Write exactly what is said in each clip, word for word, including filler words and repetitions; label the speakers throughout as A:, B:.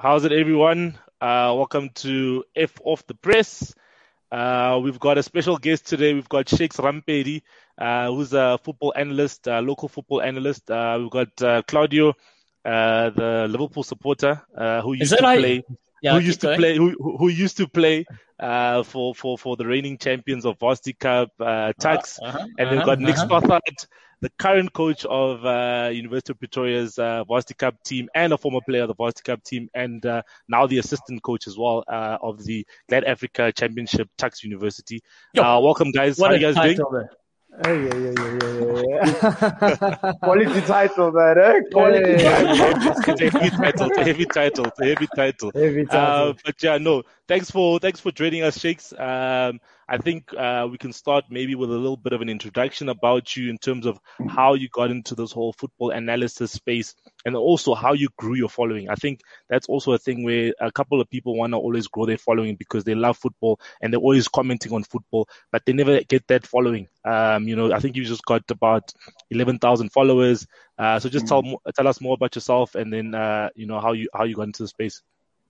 A: How's it, everyone? Uh, welcome to F Off the Press. Uh, we've got a special guest today. We've got Shakes Rampedi, uh, who's a football analyst, uh, local football analyst. Uh, we've got uh, Claudio, uh, the Liverpool supporter, uh, who used to
B: right?
A: play,
B: yeah,
A: who used to
B: going.
A: play, who who used to play uh, for for for the reigning champions of Varsity Cup, uh, Tuks,
B: Uh-huh,
A: and
B: uh-huh,
A: we've got Nick
B: uh-huh.
A: Stothard, the current coach of uh, University of Pretoria's uh, Varsity Cup team and a former player of the Varsity Cup team, and uh, now the assistant coach as well uh, of the Glad Africa Championship Tuks University. Uh, welcome, guys.
B: What
A: How are
B: a
A: you guys
B: title
A: doing?
B: there.
C: Hey, yeah, yeah, yeah, yeah, yeah. Quality title, that, eh? Quality
A: Hey,
C: title.
A: it's, it's a heavy title. It's a heavy title. It's a heavy title.
C: Heavy title.
A: Uh, but yeah, no. Thanks for thanks for joining us, Shakes. Um, I think uh, we can start maybe with a little bit of an introduction about you in terms of how you got into this whole football analysis space, and also how you grew your following. I think that's also a thing where a couple of people want to always grow their following because they love football and they're always commenting on football, but they never get that following. Um, you know, I think you just got about eleven thousand followers. Uh, so just tell tell us more about yourself, and then uh, you know how you how you got into the space.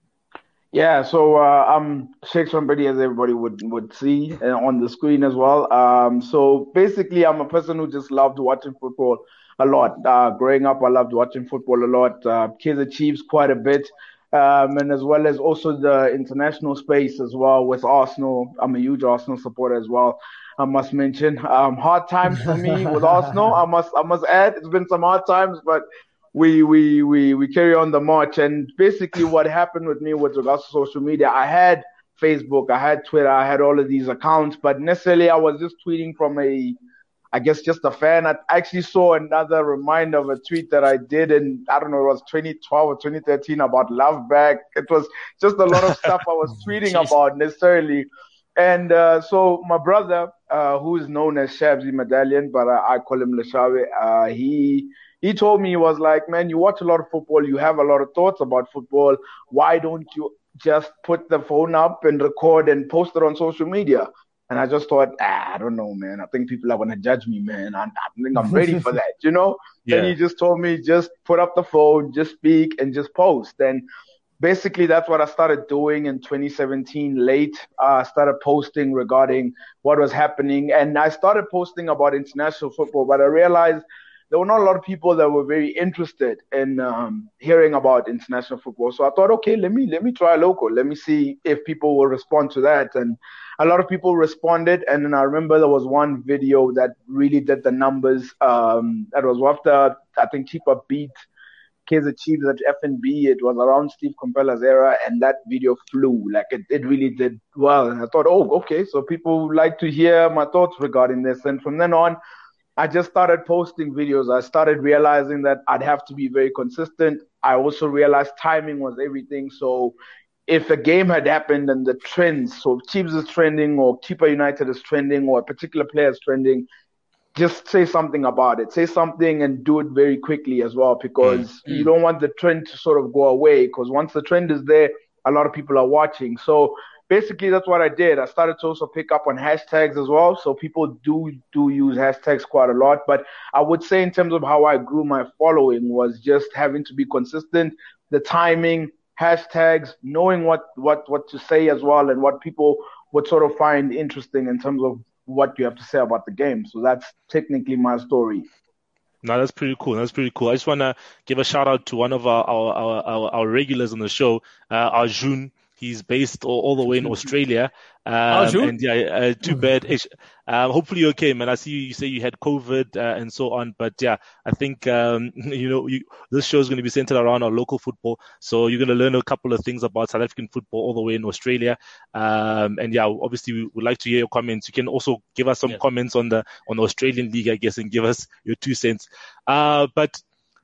C: Yeah, so uh, I'm Shakes Rampedi, as everybody would would see uh, on the screen as well. Um, so basically, I'm a person who just loved watching football a lot. Uh, growing up, I loved watching football a lot. Uh, Kaizer Chiefs quite a bit, um, and as well as also the international space as well with Arsenal. I'm a huge Arsenal supporter as well. I must mention, um, hard times for me with Arsenal. I must I must add, it's been some hard times, but we we we we carry on the march. And basically what happened with me with regards to social media, I had Facebook, I had Twitter, I had all of these accounts, but necessarily I was just tweeting from a, I guess, just a fan. I actually saw another reminder of a tweet that I did in, I don't know, it was twenty twelve or twenty thirteen about Love Back. It was just a lot of stuff I was tweeting about necessarily. And uh, so my brother, uh, who is known as Shabzi Medallion, but I, I call him Leshawe, uh, he he told me, he was like, man, you watch a lot of football, you have a lot of thoughts about football. Why don't you just put the phone up and record and post it on social media? And I just thought, ah, I don't know, man. I think people are going to judge me, man. I, I think I'm ready for that, you know?
A: Yeah.
C: And he just told me, just put up the phone, just speak, and just post. And basically, that's what I started doing in twenty seventeen late. I uh, started posting regarding what was happening. And I started posting about international football, but I realized there were not a lot of people that were very interested in um, hearing about international football. So I thought, okay, let me let me try local. Let me see if people will respond to that. And a lot of people responded. And then I remember there was one video that really did the numbers. Um, that was after, I think, Chipa beat Kaizer Chiefs at F N B. It was around Steve Compella's era, and that video flew. Like, it, it really did well. And I thought, oh, okay, so people like to hear my thoughts regarding this. And from then on, I just started posting videos. I started realizing that I'd have to be very consistent. I also realized timing was everything. So if a game had happened and the trends, so Chiefs is trending or Keeper United is trending or a particular player is trending, just say something about it. Say something and do it very quickly as well, because mm. you don't want the trend to sort of go away, because once the trend is there, a lot of people are watching. So basically, that's what I did. I started to also pick up on hashtags as well. So people do do use hashtags quite a lot. But I would say in terms of how I grew my following was just having to be consistent, the timing, hashtags, knowing what, what, what to say as well, and what people would sort of find interesting in terms of what you have to say about the game. So that's technically my story.
A: No, that's pretty cool. That's pretty cool. I just want to give a shout out to one of our our, our, our, our regulars on the show, uh, Arjun. He's based all, all the way in Australia. Um, and yeah, uh, too bad. Um, hopefully you're okay, man. I see you, you say you had COVID uh, and so on. But yeah, I think, um, you know, you, this show is going to be centered around our local football. So you're going to learn a couple of things about South African football all the way in Australia. Um, and yeah, obviously we would like to hear your comments. You can also give us some yeah. comments on the, on the Australian league, I guess, and give us your two cents. Uh, but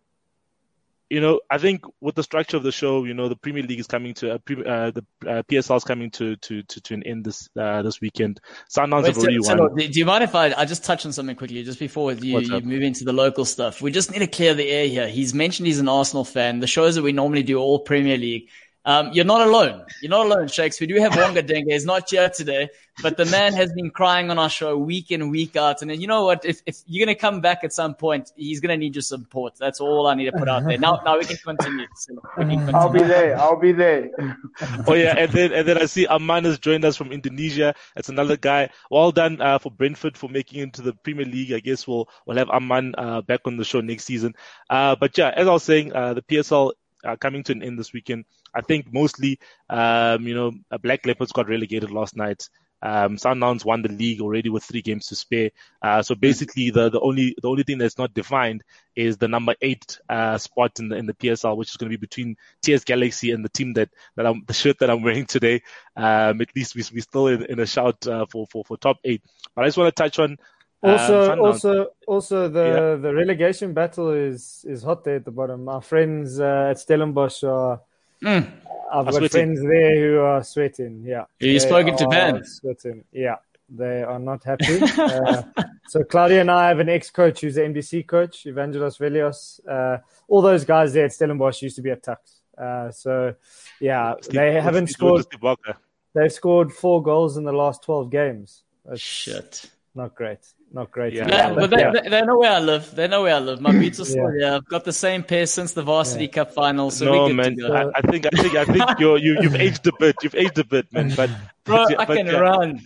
A: You know, I think with the structure of the show, you know, the Premier League is coming to, uh, uh, the uh, P S L is coming to, to, to, to an end this uh, this weekend. Sundowns have already
B: so,
A: won.
B: So, do you mind if I, I just touch on something quickly, just before you, you move into the local stuff? We just need to clear the air here. He's mentioned he's an Arsenal fan. The shows that we normally do are all Premier League. Um, you're not alone. You're not alone, Shakes. We do have Wonga Dengue. He's not here today, but the man has been crying on our show week in, week out. And then, you know what? If, if you're going to come back at some point, he's going to need your support. That's all I need to put out there. Now, now we can continue. So we can continue.
C: I'll be there. I'll be there.
A: Oh, yeah. And then, and then I see Aman has joined us from Indonesia. That's another guy. Well done uh, for Brentford for making it into the Premier League. I guess we'll, we'll have Aman uh, back on the show next season. Uh, but yeah, as I was saying, uh, the P S L uh, coming to an end this weekend. I think mostly, um, you know, Black Leopards got relegated last night. Um, Sundowns won the league already with three games to spare. Uh, so basically, the, the only the only thing that's not defined is the number eight uh, spot in the in the P S L, which is going to be between T S Galaxy and the team that that I'm the shirt that I'm wearing today. Um, at least we we still in, in a shout uh, for for for top eight. But I just want to touch on.
D: Also,
A: um,
D: also, also, the,
A: yeah.
D: the relegation battle is is hot there at the bottom. Our friends uh, at Stellenbosch are.
B: Mm.
D: I've got
A: sweating.
D: friends there who are sweating. Yeah,
B: you spoken to Ben.
D: Sweating. Yeah, they are not happy. uh, so Claudia and I have an ex-coach who's the N B C coach, Evangelos Velios. Uh, all those guys there at Stellenbosch used to be at Tuks. Uh, so yeah,
A: Steve,
D: they haven't
A: Steve,
D: scored.
A: Steve
D: They've scored four goals in the last twelve games. That's
B: Shit.
D: Not great. Not great.
A: Yeah.
B: Yeah,
D: yeah.
B: but they,
D: yeah.
B: they, they know where I live. They know where I live. My beats are still
D: Yeah.
B: here. I've got the same pair since the Varsity
D: Yeah.
B: Cup final. So
A: no
B: we're good
A: man,
B: to go.
A: I, I think I think I think you're you you've aged a bit. You've aged a bit, man. But
B: Bro,
A: but,
B: I
A: but,
B: can
A: yeah.
B: run.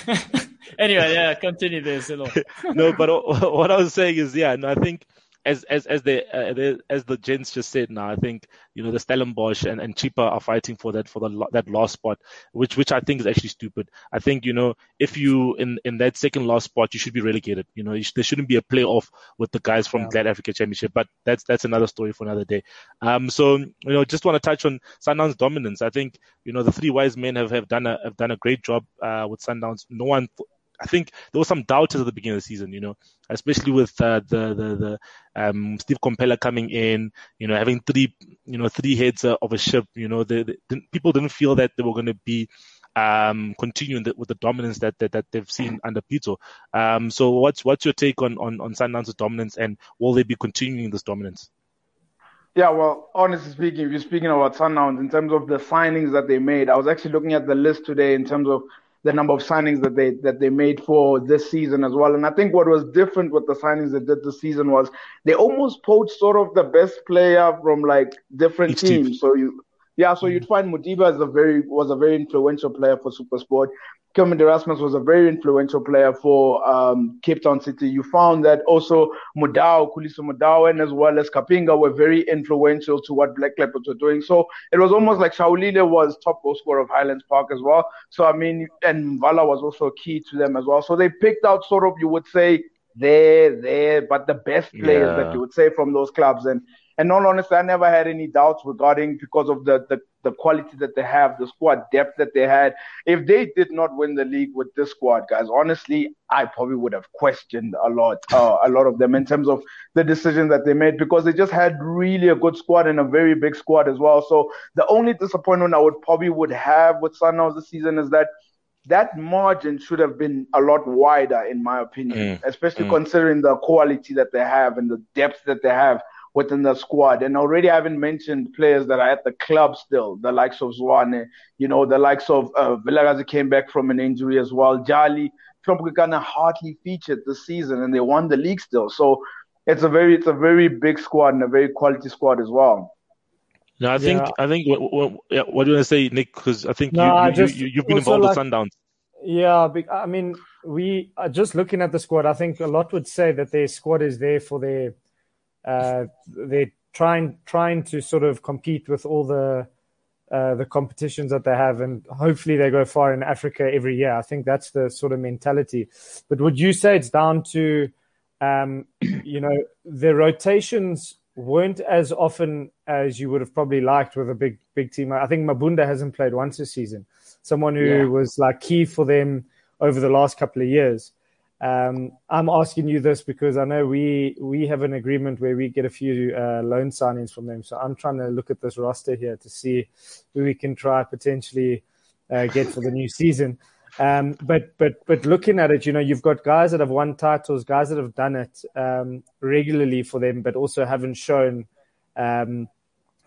B: Anyway, yeah, continue there, Silo.
A: No, but what I was saying is, yeah, no, I think as as as they, uh, they as the gents just said, now I think you know the Stellenbosch and and Chippa are fighting for that for the that last spot, which which I think is actually stupid. I think you know if you in in that second last spot, you should be relegated. You know, you sh- there shouldn't be a playoff with the guys from
D: Yeah.
A: Glad Africa Championship, but that's that's another story for another day. Um, so you know, just want to touch on Sundowns' dominance. I think you know the three wise men have, have done a have done a great job uh, with Sundowns. No one. Th- I think there were some doubters at the beginning of the season, you know, especially with uh, the the the um, Steve Compella coming in, you know, having three you know three heads uh, of a ship. You know, they, they didn't, people didn't feel that they were going to be um, continuing the, with the dominance that, that that they've seen under Pito. Um, so what's what's your take on on on Sundowns' dominance, and will they be continuing this dominance?
C: Yeah, well, honestly speaking, if you're speaking about Sundowns in terms of the signings that they made, I was actually looking at the list today in terms of the number of signings that they that they made for this season as well. And I think what was different with the signings they did this season was they almost poached sort of the best player from like different
A: Each
C: teams.
A: team.
C: So you, yeah, so you'd find Modiba as a very was a very influential player for SuperSport. Kermit Erasmus was a very influential player for um, Cape Town City. You found that also Mudau, Kuliso Mudau, and as well as Kapinga were very influential to what Black Leopards were doing. So it was almost like Shaulile was top goal scorer of Highlands Park as well. So, I mean, and Vala was also key to them as well. So they picked out sort of, you would say, there, there, but the best players
A: Yeah.
C: that you would say from those clubs. And and all honestly, I never had any doubts regarding because of the, the, the quality that they have, the squad depth that they had. If they did not win the league with this squad, guys, honestly, I probably would have questioned a lot, uh, a lot of them in terms of the decision that they made because they just had really a good squad and a very big squad as well. So the only disappointment I would probably would have with Sundowns this season is that that margin should have been a lot wider, in my opinion,
A: Mm,
C: especially
A: mm.
C: considering the quality that they have and the depth that they have within the squad. And already I haven't mentioned players that are at the club still, the likes of Zwane, you know, the likes of uh, Vilagazi came back from an injury as well. Jali, Trumpukana hardly featured this season and they won the league still. So it's a very, it's a very big squad and a very quality squad as well.
A: No, I think
D: Yeah.
A: I think what, what, yeah, what do you want to say, Nick? Because I think
D: No,
A: you,
D: I
A: you,
D: just
A: you you've been
D: also
A: involved
D: like-
A: with Sundowns.
D: Yeah, be- I mean, we are just looking at the squad. I think a lot would say that their squad is there for their, uh, they're trying trying to sort of compete with all the uh, the competitions that they have, and hopefully they go far in Africa every year. I think that's the sort of mentality. But would you say it's down to, um, you know, the rotations weren't as often as you would have probably liked with a big big team? I think Mabunda hasn't played once this season. Someone who
C: Yeah.
D: was like key for them over the last couple of years. Um, I'm asking you this because I know we we have an agreement where we get a few uh, loan signings from them. So I'm trying to look at this roster here to see who we can try potentially uh, get for the new season. Um, but but but looking at it, you know, you've got guys that have won titles, guys that have done it um, regularly for them, but also haven't shown um,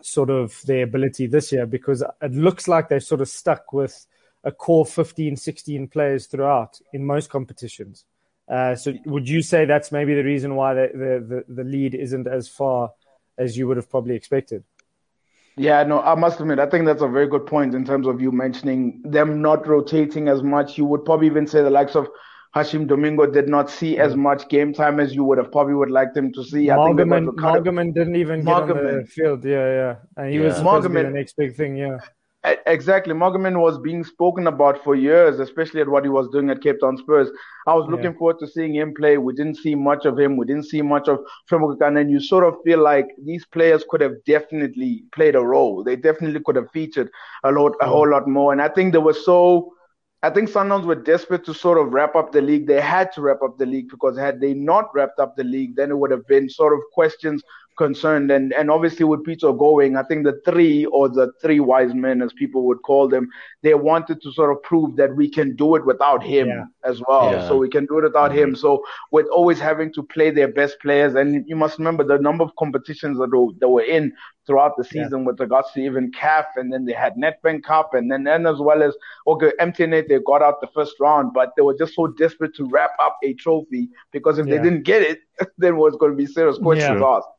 D: sort of their ability this year, because it looks like they're sort of stuck with a core fifteen, sixteen players throughout in most competitions. Uh, so would you say that's maybe the reason why the, the, the, the lead isn't as far as you would have probably expected?
C: Yeah, no, I must admit, I think that's a very good point in terms of you mentioning them not rotating as much. You would probably even say the likes of Hashim Domingo did not see as much game time as you would have probably would like them to see.
D: Margaman, I think Margaman didn't even get Margaman. on the field. Yeah, yeah. And he yeah. was supposed Margaman. to be the next big thing, yeah.
C: Exactly. Margaman was being spoken about for years, especially at what he was doing at Cape Town Spurs. I was looking yeah. forward to seeing him play. We didn't see much of him. We didn't see much of Frembokakane. And you sort of feel like these players could have definitely played a role. They definitely could have featured a lot, a whole lot more. And I think they were so, I think Sundowns were desperate to sort of wrap up the league. They had to wrap up the league, because had they not wrapped up the league, then it would have been sort of questions concerned. And and obviously with Peter going, I think the three or the three wise men, as people would call them, they wanted to sort of prove that we can do it without him yeah. as well. Yeah. So we can do it without mm-hmm. him. So with always having to play their best players, and you must remember the number of competitions that they, that were in throughout the season yeah. with regards to even C A F, and then they had Nedbank Cup, and then and as well as okay, M T N A, they got out the first round, but they were just so desperate to wrap up a trophy, because if yeah. they didn't get it, then was going to be serious questions yeah. asked.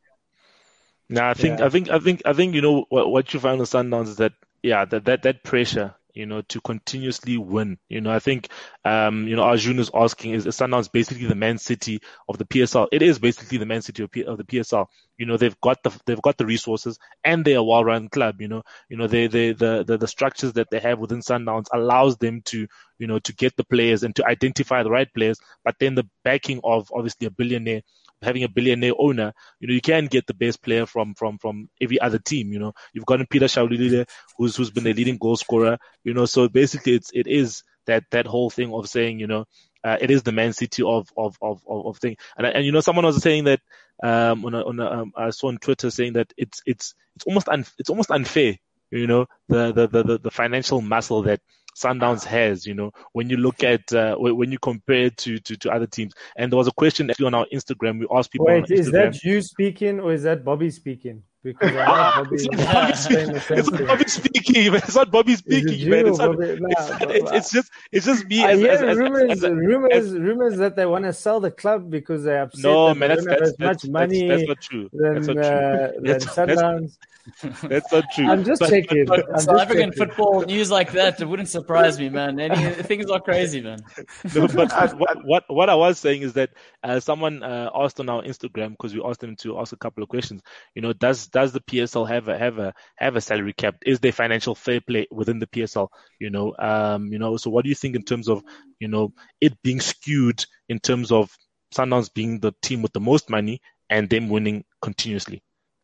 A: No, I think, yeah. I think, I think, I think, you know, what, what you find with Sundowns is that, yeah, that, that, that pressure, you know, to continuously win. You know, I think, um, you know, Arjun is asking, is, is Sundowns basically the Man City of the P S L? It is basically the Man City of, P, of the P S L. You know, they've got the, they've got the resources, and they're a well-run club. You know, you know, they, they, the, the, the structures that they have within Sundowns allows them to, you know, to get the players and to identify the right players, but then the backing of obviously a billionaire, having a billionaire owner, you know, you can get the best player from, from, from every other team. You know, you've got Peter Shaulilile, who's, who's been a leading goal scorer, you know, so basically it's, it is that, that whole thing of saying, you know, uh, it is the Man City of, of, of, of, of thing. And, and, you know, someone was saying that, um, on a, on a, um, I saw on Twitter saying that it's, it's, it's almost, un, it's almost unfair, you know, the, the, the, the financial muscle that Sundowns has, you know, when you look at, uh, when you compare it to, to, to other teams. And there was a question actually on our Instagram. We asked people.
D: Wait,
A: on Instagram,
D: is that you speaking or is that Bobby speaking? Because I heard Bobby,
A: it's not Bobby speaking. It's not Bobby speaking, man. It's not Bobby speaking, it man. It's, not, Bobby? Nah, it's, but, it's, it's just, it's just me.
D: I
A: as,
D: hear
A: as, as,
D: rumors,
A: as, as,
D: rumors,
A: as,
D: rumors that they want to sell the club because they're upset.
A: No,
D: that
A: man,
D: they
A: that's,
D: don't
A: that's,
D: have as
A: that's,
D: much money
A: that's, that's not true.
D: Than,
A: that's not true.
D: Uh,
A: that's,
D: than Sundowns.
A: That's not true.
D: I'm just
A: but,
D: checking.
B: But,
D: I'm
B: South
D: just
B: African
D: checking.
B: football news like that, it wouldn't surprise me, man. Any, things are crazy, man.
A: No, but what, what what I was saying is that uh, someone uh, asked on our Instagram, because we asked them to ask a couple of questions. You know, does does the P S L have a have a have a salary cap? Is there financial fair play within the P S L? You know, um, you know. So what do you think in terms of, you know, it being skewed in terms of Sundowns being the team with the most money and them winning continuously?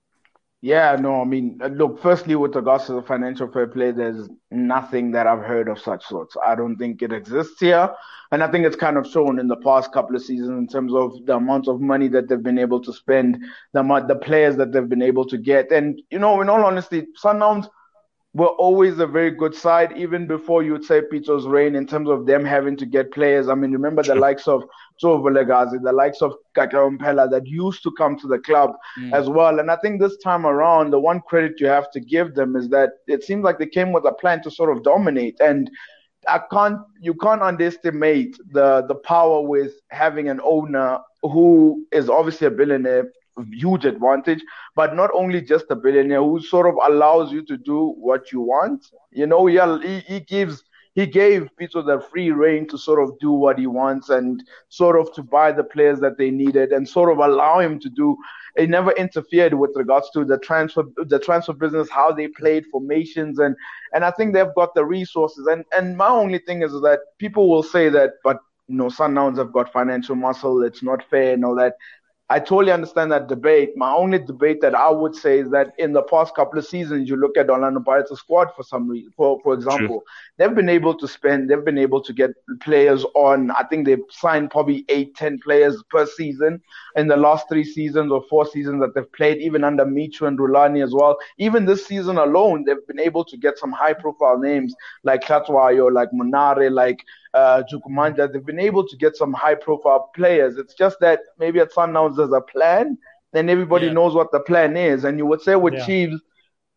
C: Yeah, no, I mean, look, firstly, with regards to the financial fair play, there's nothing that I've heard of such sorts. I don't think it exists here. And I think it's kind of shown in the past couple of seasons in terms of the amount of money that they've been able to spend, the amount, the players that they've been able to get. And, you know, in all honesty, Sundowns were always a very good side, even before you would say Peter's reign, in terms of them having to get players. I mean, remember the likes of Joe Velegazi, the likes of Kakao Mpela that used to come to the club mm. as well. And I think this time around, the one credit you have to give them is that it seems like they came with a plan to sort of dominate. And I can't, you can't underestimate the, the power with having an owner who is obviously a billionaire, huge advantage, but not only just a billionaire who sort of allows you to do what you want. You know, he, he gives, he gave Peter the free reign to sort of do what he wants and sort of to buy the players that they needed and sort of allow him to do. He never interfered with regards to the transfer, the transfer business, how they played formations, and and I think they've got the resources. And and my only thing is that people will say that, but you know, Sundowns have got financial muscle. It's not fair and all that. I totally understand that debate. My only debate that I would say is that in the past couple of seasons, you look at Orlando Pirates squad for some reason, for, for example, True. they've been able to spend, they've been able to get players on, I think they've signed probably eight, ten players per season in the last three seasons or four seasons that they've played, even under Michu and Rulani as well. Even this season alone, they've been able to get some high profile names like Katwayo, like Monare, like uh, Jukumanja. They've been able to get some high profile players. It's just that maybe at Sundowns there's a plan, then everybody yeah. knows what the plan is. And you would say with yeah. Chiefs,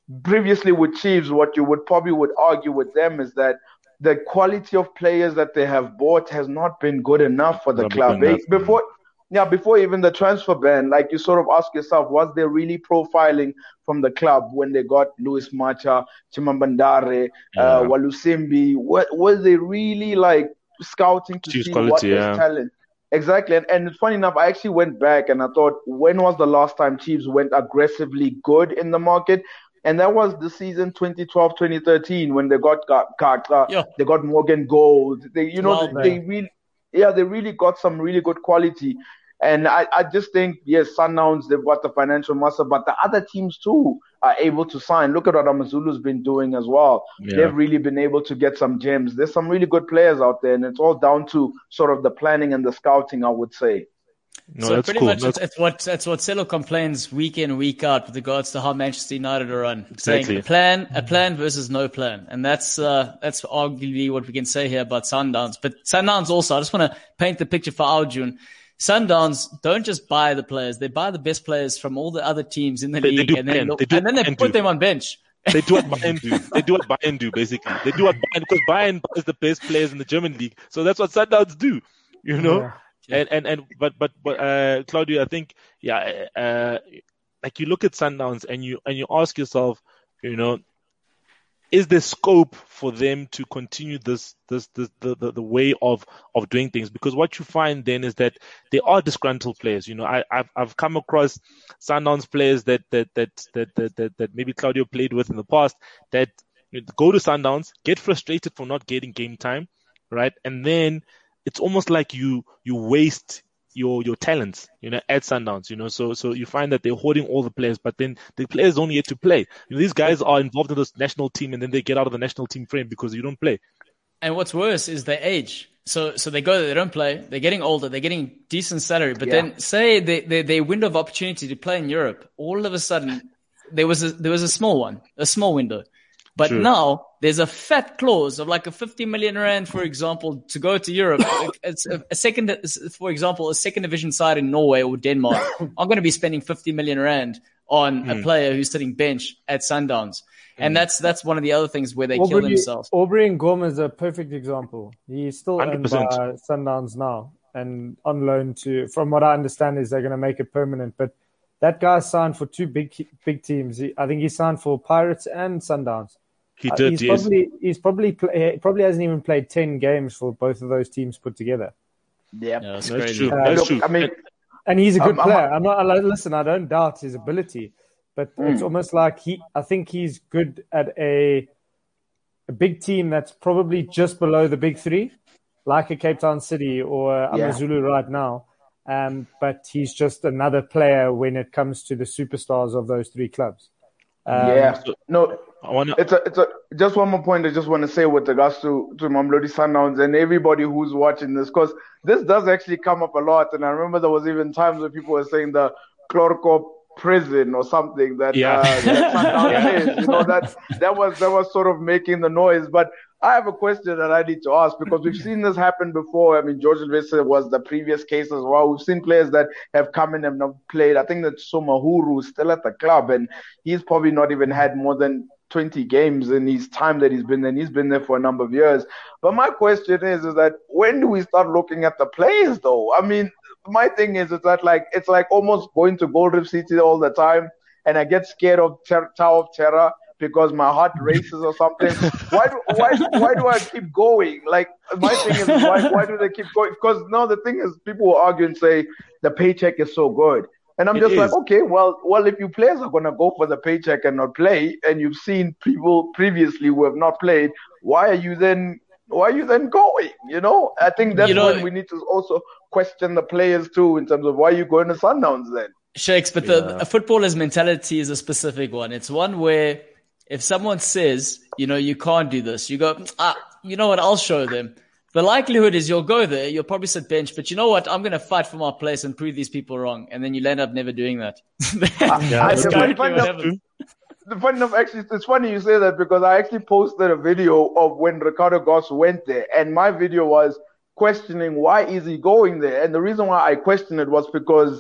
C: previously with Chiefs, what you would probably would argue with them is that the quality of players that they have bought has not been good enough for the
A: Not
C: club.
A: good enough.
C: They- before, yeah, before even the transfer ban, like you sort of ask yourself, was there really profiling from the club when they got Luis Macha, Chimambandare,
A: Yeah.
C: uh, Walusimbi? What was they really like scouting to
A: Chiefs
C: see
A: quality,
C: what
A: yeah.
C: was talent? Exactly, and, and it's funny enough, I actually went back and I thought, when was the last time Chiefs went aggressively good in the market? And that was the season twenty twelve twenty thirteen when they got Kaka,
B: Yeah.
C: they got Morgan Gold. They, you know,
B: Well,
C: they really, yeah, they really got some really good quality. And I, I just think, yes, Sundowns, they've got the financial muscle, but the other teams too are able to sign. Look at what Amazulu's been doing as well.
A: Yeah.
C: They've really been able to get some gems. There's some really good players out there, and it's all down to sort of the planning and the scouting, I would say.
A: No,
B: so
A: that's
B: pretty
A: cool.
B: much
A: That's-
B: it's, it's what it's what Celo complains week in, week out with regards to how Manchester United are run.
A: Exactly.
B: Saying a plan, a plan versus no plan. And that's uh, that's arguably what we can say here about Sundowns. But Sundowns also, I just want to paint the picture for our June. Sundowns don't just buy the players, they buy the best players from all the other teams in the
A: They- they
B: league
A: do
B: and then,
A: plan. They do
B: and then they
A: plan
B: put
A: to.
B: them on bench.
A: They do what Bayern do. They do what Bayern do, basically. They do what Bayern, because Bayern is the best players in the German league. So that's what Sundowns do, you know?
D: Yeah.
A: And, and, and, but, but, but, uh, Claudio, I think, yeah, uh, like you look at Sundowns and you, and you ask yourself, you know, is there scope for them to continue this, this, this the, the, the way of, of doing things? Because what you find then is that they are disgruntled players. You know, I, I've, I've come across Sundowns players that, that, that, that, that, that, that maybe Claudio played with in the past that go to Sundowns, get frustrated for not getting game time, right? And then it's almost like you, you waste your, your talents, you know, at Sundowns, you know, so, so you find that they're hoarding all the players, but then the players don't get to play. You know, these guys are involved in this national team and then they get out of the national team frame because you don't play.
B: And what's worse is their age. So so they go there, they don't play, they're getting older, they're getting decent salary, but
C: Yeah.
B: then say they, they, their window of opportunity to play in Europe, all of a sudden there was a there was a small one, a small window. But
A: True.
B: now there's a fat clause of like a fifty million rand, for example, to go to Europe. It's a, a second, for example, a second division side in Norway or Denmark. I'm going to be spending fifty million rand on a player who's sitting bench at Sundowns. And that's that's one of the other things where they kill
D: Aubrey,
B: themselves.
D: Aubrey Ngoma is a perfect example. He's still
A: one hundred
D: owned
A: percent.
D: by Sundowns now and on loan to, from what I understand, is they're going to make it permanent. But that guy signed for two big big teams. He, I think he signed for Pirates and Sundowns.
A: He
D: Uh,
A: did,
D: he's
A: yes.
D: probably he's probably play, probably hasn't even played ten games for both of those teams put together.
C: Yeah.
B: Yeah, that's
A: That's
B: crazy.
A: true.
D: Uh,
A: That's
C: Look,
A: true.
C: I mean,
D: And he's a good
C: Um, I'm-
D: player. I'm not. I- Listen, I don't doubt his ability, but it's
C: Mm.
D: almost like he. I think he's good at a a big team that's probably just below the big three, like a Cape Town City or
C: Yeah.
D: Amazulu right now. Um, but he's just another player when it comes to the superstars of those three clubs. Um,
C: yeah. No,
A: I want to.
C: It's a, it's a, just one more point I just want to say with regards to, to Mamelodi Sundowns and everybody who's watching this, because this does actually come up a lot. And I remember there was even times where people were saying the Chlorco prison or something that,
A: Yeah.
C: uh, that Sundowns is. You know, that, that was, that was sort of making the noise. But I have a question that I need to ask because we've seen this happen before. I mean, George Ilvesa was the previous case as well. We've seen players that have come in and not played. I think that Somahuru is still at the club and he's probably not even had more than twenty games in his time that he's been there. And he's been there for a number of years. But my question is, is that when do we start looking at the players though? I mean, my thing is, is that like, it's like almost going to Gold Reef City all the time. And I get scared of ter- Tower of Terror because my heart races or something. Why do, why, why do I keep going? Like, my thing is, why, why do they keep going? Because now the thing is, people will argue and say the paycheck is so good. And I'm
A: It
C: just
A: is.
C: like, okay, well, well, if you players are going to go for the paycheck and not play, and you've seen people previously who have not played, why are you then, why are you then going? You know, I think that's
B: You know-
C: when we need to also question the players too, in terms of why you going to Sundowns then.
B: Shakes, but
A: Yeah.
B: the a footballer's mentality is a specific one. It's one where if someone says, you know, you can't do this, you go, ah, you know what, I'll show them. The likelihood is you'll go there, you'll probably sit bench, but you know what, I'm going to fight for my place and prove these people wrong. And then you'll end up never doing that.
A: Yeah,
B: That's
C: that's
B: currently
C: fine.
B: what
C: That's
B: happens.
C: The funny enough, actually, it's funny you say that because I actually posted a video of when Ricardo Goss went there, and my video was questioning why is he going there, and the reason why I questioned it was because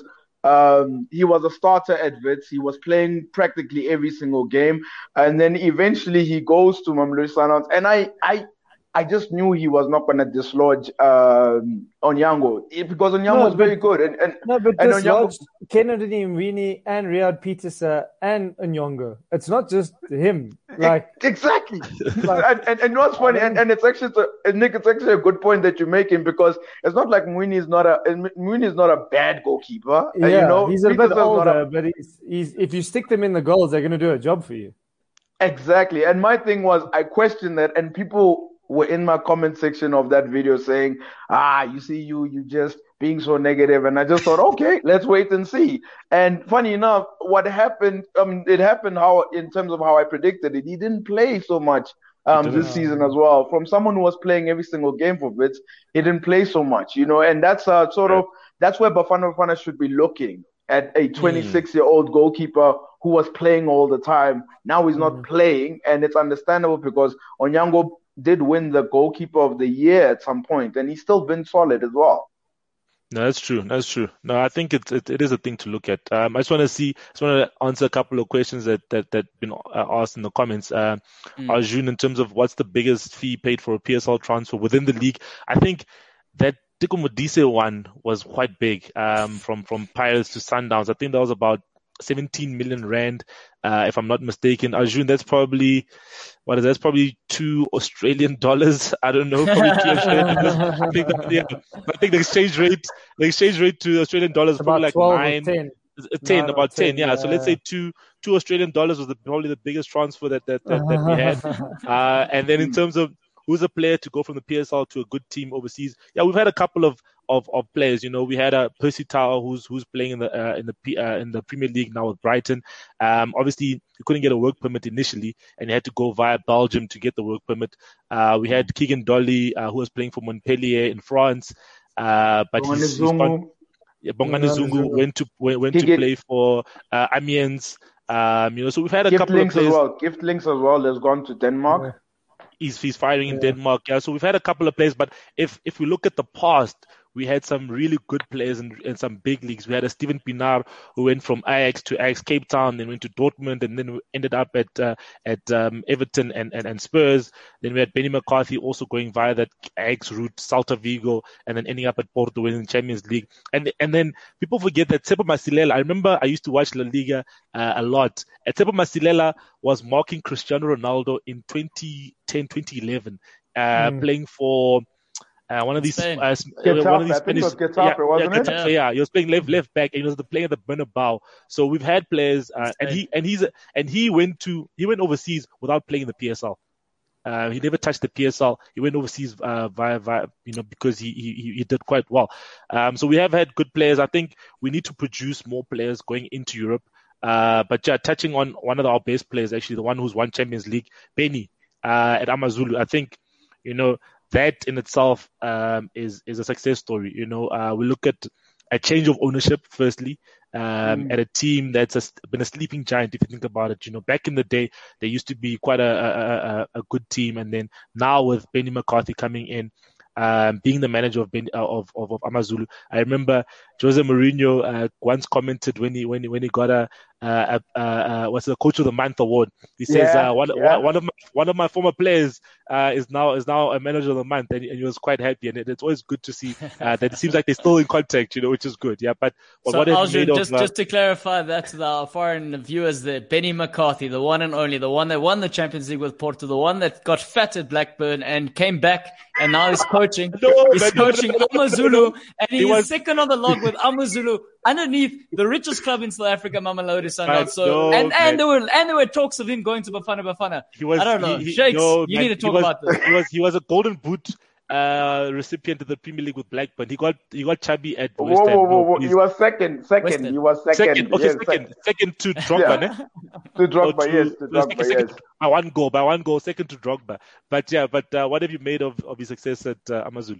C: Um, he was a starter at Wits. He was playing practically every single game, and then eventually he goes to Mamelodi Sundowns. And I, I, I just knew he was not going to dislodge um, Onyango because Onyango
D: No,
C: was
D: but-
C: very good. And, and
D: No, but
C: and
D: dislodged Kennedy Mwini and Riyad Peterson and Nyongo. It's not just him. Like
C: exactly.
D: Like-
C: and, and, and what's funny, and, and it's actually a, Nick, it's actually a good point that you're making because it's not like Mwini is not a Mwini is not a bad goalkeeper.
D: yeah,
C: uh, you know,
D: he's a bit
C: Peterson's not
D: older,
C: a-
D: but he's, he's if you stick them in the goals, they're going to do a job for you.
C: Exactly. And my thing was, I questioned that, and people were in my comment section of that video saying, ah, you see, you, you just being so negative. And I just thought, okay, let's wait and see. And funny enough, what happened, I mean, it happened how, in terms of how I predicted it, he didn't play so much um, this season as well. From someone who was playing every single game for Wits, he didn't play so much, you know, and that's uh, sort of, that's where Bafana Bafana should be looking at a twenty-six-year-old goalkeeper who was playing all the time. Now he's not
D: Mm.
C: playing, and it's understandable because Onyango did win the goalkeeper of the year at some point, and he's still been solid as well.
A: No, that's true. That's true. No, I think it it, it is a thing to look at. Um, I just want to see, just want to answer a couple of questions that that that been uh, asked in the comments. Uh,
B: Mm.
A: Arjun, in terms of what's the biggest fee paid for a P S L transfer within the league, I think that Teko Modise one was quite big. Um, from from Pirates to Sundowns, I think that was about seventeen million rand, uh, if I'm not mistaken. Arjun, that's probably what is that? That's probably two Australian dollars. I don't know, probably two Australian dollars. I think that, yeah, I think the exchange rate, the exchange rate to Australian dollars is
D: About
A: probably like
D: twelve
A: nine.
D: or ten.
A: Uh, ten,
D: Nine or
A: about ten,
D: ten,
A: yeah. So let's
D: yeah.
A: say two two Australian dollars was the, probably the biggest transfer that that, that, that we had. Uh, and then in terms of who's a player to go from the P S L to a good team overseas, yeah, we've had a couple of of, of players. You know, we had a uh, Percy Tau who's who's playing in the uh, in the P, uh, in the Premier League now with Brighton. Um, obviously he couldn't get a work permit initially, and he had to go via Belgium to get the work permit. Uh, we had Keegan Dolly uh, who was playing for Montpellier in France, uh, but he's, he's gone. Yeah, Bongani
D: Bongani
A: Zungu
D: Zungu.
A: went to went, went
C: He
A: to
C: get-
A: play for uh, Amiens. Um, you know, so we've had a
C: Gift
A: couple of
C: links as
A: players.
C: well. Gift links as well has gone to Denmark.
A: He's he's firing in
D: Yeah.
A: Denmark. Yeah, so we've had a couple of players, but if if we look at the past, we had some really good players in, in some big leagues. We had a Steven Pinar who went from Ajax to Ajax Cape Town, then went to Dortmund, and then ended up at uh, at um, Everton and, and, and Spurs. Then we had Benny McCarthy also going via that Ajax route, Celta Vigo, and then ending up at Porto winning the Champions League. And and then people forget that Tsepo Masilela. I remember I used to watch La Liga uh, a lot. And Tsepo Masilela was marking Cristiano Ronaldo in twenty ten, twenty eleven, uh,
D: Mm.
A: playing for. Uh, one of these,
B: Spain.
A: uh, s- uh,
C: Getafe,
A: one of these
C: I think it was
A: Spanish,
C: Getafe,
A: yeah,
C: wasn't
A: yeah,
C: it?
A: Getafe, yeah, he was playing left left back, and he was the player at the Bernabeu. So we've had players, uh, and he and he's and he went to he went overseas without playing the P S L. Uh, he never touched the P S L. He went overseas uh, via, via, you know, because he, he he did quite well. Um, so we have had good players. I think we need to produce more players going into Europe. Uh, but yeah, touching on one of our best players, actually, the one who's won Champions League, Benny uh, at Amazulu. I think, you know, that in itself um, is is a success story. You know, uh, we look at a change of ownership, firstly, um,
C: Mm.
A: at a team that's a, been a sleeping giant, if you think about it. You know, back in the day, there used to be quite a, a, a, a good team. And then now with Benny McCarthy coming in, um, being the manager of, ben, uh, of, of, of Amazulu, I remember Jose Mourinho uh, once commented when he, when he, when he got a, uh, uh, uh, what's the Coach of the Month award. He says,
C: Yeah,
A: uh, one,
C: yeah.
A: one of my, one of my former players, uh, is now, is now a manager of the month, and, and he was quite happy. And it, it's always good to see, uh, that it seems like they're still in contact, you know, which is good. Yeah. But, but
B: So,
A: what have you
B: Arjun,
A: made of,
B: just,
A: uh,
B: just to clarify that to the foreign viewers there, Benny McCarthy, the one and only, the one that won the Champions League with Porto, the one that got fat at Blackburn and came back, and now he's coaching.
A: No,
B: he's
A: but no,
B: coaching
A: no, no, no,
B: Amazulu,
A: no.
B: and he,
A: He
B: is
A: was-
B: second on the log with Amazulu underneath the richest club in South Africa, Mamelodi Sundowns.
A: Man,
B: So,
A: no,
B: and,
A: man.
B: and there were and there were talks of him going to Bafana Bafana.
A: He was,
B: I don't know.
A: He, he,
B: Shakes,
A: no,
B: you
A: man,
B: need to
A: he
B: talk
A: was,
B: about this.
A: He was, he was a Golden Boot uh, recipient of the Premier League with Blackburn. He got, he got chubby at
C: Whoa,
A: West Ham.
C: whoa, whoa,
A: No,
C: whoa.
A: please.
C: He was second. Second.
B: Western.
C: He was second.
A: second, okay,
C: yes,
A: second, second to Drogba,
C: Yeah.
A: ne?
C: To Drogba,
A: Or to-
C: yes. To
A: no,
C: Drogba,
A: second, second,
C: yes.
A: by one goal, by one goal, second to Drogba. But yeah, but uh, what have you made of, of his success at uh, Amazulu?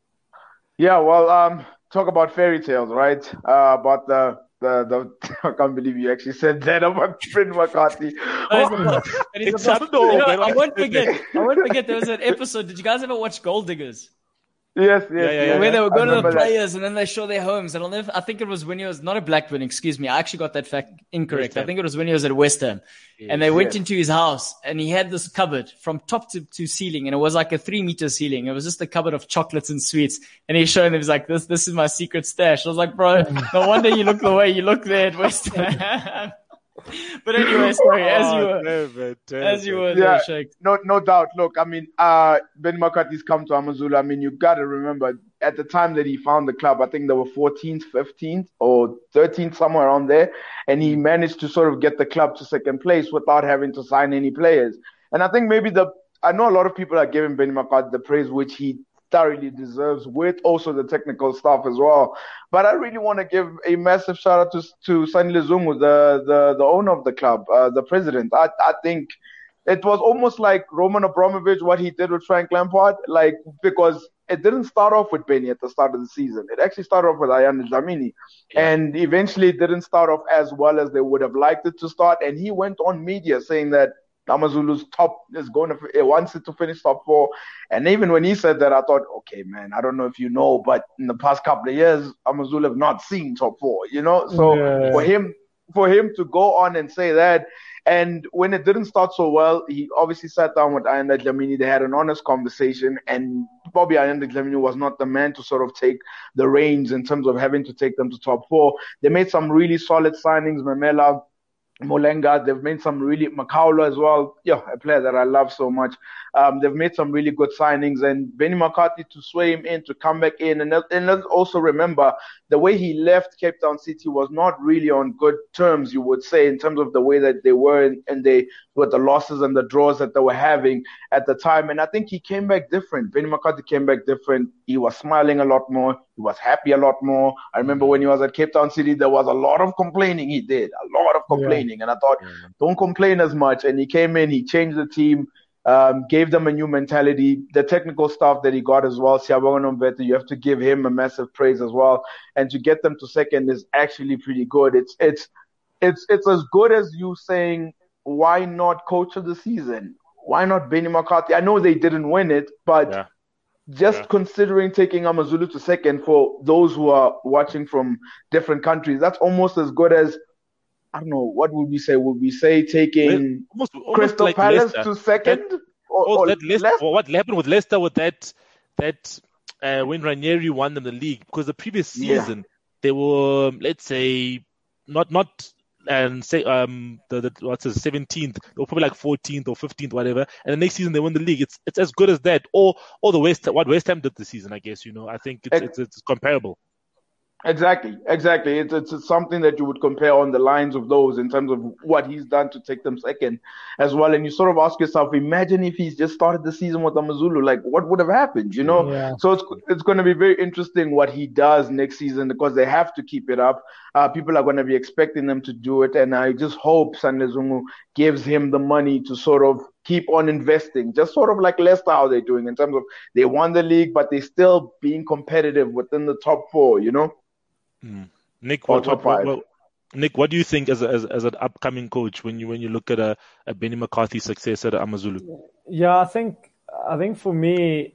C: Yeah, well, um, talk about fairy tales, right? Uh, about the, the, the, I can't believe you actually said that about Benny McCarthy.
B: But he's a boss. But he's a
A: It's- I
B: boss.
A: don't know,
B: You know,
A: man.
B: I won't forget. I won't forget. There was an episode. Did you guys ever watch Gold Diggers?
C: Yes, yes,
A: Yeah, yeah,
C: yes.
A: yeah.
B: Where they would
C: I
B: go to the
C: remember that.
B: players and then they show their homes. And I'll never, I think it was when he was not a Blackburn, excuse me. I actually got that fact incorrect.
A: West Ham.
B: I think it was when he was at West Ham.
A: Yes.
B: And they went
C: Yes.
B: into his house and he had this cupboard from top to, to ceiling. And it was like a three meter ceiling. It was just a cupboard of chocolates and sweets. And he's showing them, he's like, this, this is my secret stash. I was like, bro, no wonder you look the way you look there at West Ham. But anyway, sorry, as you were,
A: Terrible,
B: as you
A: terrible.
B: were
C: Yeah.
B: there, Sheikh.
C: No, no doubt. Look, I mean, uh, Ben McCarthy's come to Amazulu. I mean, you got to remember at the time that he found the club, I think they were fourteenth, fifteenth, or thirteenth, somewhere around there. And he managed to sort of get the club to second place without having to sign any players. And I think maybe the, I know a lot of people are giving Ben McCarthy the praise which he thoroughly deserves, with also the technical staff as well. But I really want to give a massive shout out to to Sonny Lizungu, the, the the owner of the club, uh, the president. I I think it was almost like Roman Abramovich, what he did with Frank Lampard, like, because it didn't start off with Benny at the start of the season. It actually started off with Ayanda Dlamini.
A: Yeah.
C: And eventually it didn't start off as well as they would have liked it to start. And he went on media saying that Amazulu's top is going to, it wants it to finish top four. And even when he said that, I thought, okay, man, I don't know if you know, but in the past couple of years, Amazulu have not seen top four, you know? So
D: Yeah.
C: for him, for him to go on and say that, and when it didn't start so well, he obviously sat down with Ayanda Dlamini. They had an honest conversation, and Bobby Ayanda Dlamini was not the man to sort of take the reins in terms of having to take them to top four. They made some really solid signings, Mamela, Molenga. They've made some really, Makaula as well, yeah, a player that I love so much. Um, they've made some really good signings, and Benny McCarthy to sway him in, to come back in. And, and let's also remember the way he left Cape Town City was not really on good terms, you would say, in terms of the way that they were and, and they, with the losses and the draws that they were having at the time. And I think he came back different. Benny McCarthy came back different. He was smiling a lot more. He was happy a lot more. I remember when he was at Cape Town City, there was a lot of complaining he did, a lot of complaining. Yeah. And I thought, yeah. don't complain as much. And he came in, he changed the team. Um, gave them a new mentality. The technical staff that he got as well, Siyabonga Nomvete, you have to give him a massive praise as well. And to get them to second is actually pretty good. It's it's it's it's as good as you saying, why not coach of the season? Why not Benny McCarthy? I know they didn't win it, but
A: yeah.
C: just yeah. considering taking Amazulu to second, for those who are watching from different countries, that's almost as good as, I don't know, what would we say? Would we say taking almost, almost Crystal like Palace Leicester. to second?
A: That,
C: or,
A: or
C: or
A: that Leicester,
C: Leicester?
A: What happened with Leicester with that, that uh, when Ranieri won them the league? Because the previous season, yeah. they were, let's say, not, not and say um the, the what's the seventeenth, they were probably like fourteenth or fifteenth, whatever. And the next season they win the league. It's it's as good as that, or or the West what West Ham did this season, I guess. You know, I think it's it's, it's comparable.
C: Exactly, exactly. It's, it's it's something that you would compare on the lines of those in terms of what he's done to take them second as well. And you sort of ask yourself, imagine if he's just started the season with Amazulu, like what would have happened, you know?
D: Yeah.
C: So it's it's going to be very interesting what he does next season, because they have to keep it up. Uh, people are going to be expecting them to do it. And I just hope Sonny Lizungu gives him the money to sort of keep on investing, just sort of like Leicester, how they're doing in terms of they won the league, but they're still being competitive within the top four, you know?
A: Mm. Nick, what, what, what, what, Nick, what do you think as a, as as an upcoming coach when you when you look at a, a Benny McCarthy's success at Amazulu?
D: Yeah, I think I think for me,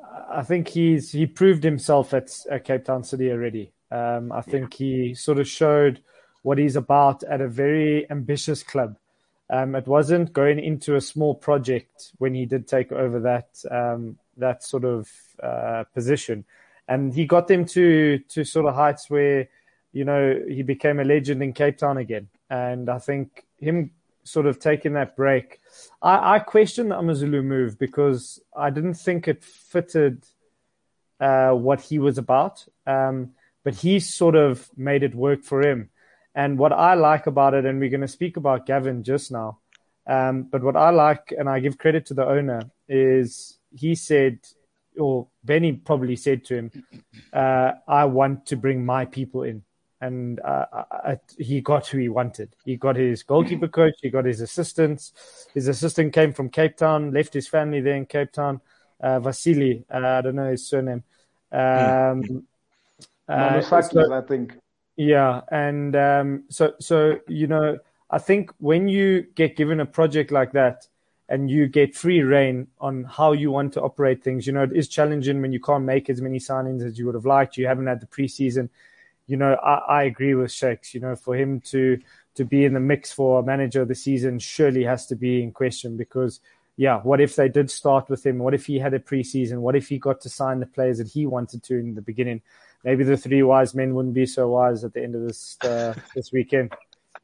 D: I think he's he proved himself at, at Cape Town City already. Um, I think yeah. he sort of showed what he's about at a very ambitious club. Um, it wasn't going into a small project when he did take over that um, that sort of uh, position. And he got them to, to sort of heights where, you know, he became a legend in Cape Town again. And I think him sort of taking that break, I, I questioned the Amazulu move because I didn't think it fitted uh, what he was about. Um, but he sort of made it work for him. And what I like about it, and we're going to speak about Gavin just now, um, but what I like, and I give credit to the owner, is he said, or Benny probably said to him, uh, I want to bring my people in. And uh, I, he got who he wanted. He got his goalkeeper coach. He got his assistants. His assistant came from Cape Town, left his family there in Cape Town. Uh, Vasily, uh, I don't know his surname. Um,
C: uh, so, I think.
D: Yeah. And um, so, so, you know, I think when you get given a project like that, and you get free reign on how you want to operate things. You know, it is challenging when you can't make as many signings as you would have liked. You haven't had the preseason. You know, I, I agree with Shakes. You know, for him to to be in the mix for manager of the season surely has to be in question because, yeah, what if they did start with him? What if he had a preseason? What if he got to sign the players that he wanted to in the beginning? Maybe the three wise men wouldn't be so wise at the end of this uh, this weekend.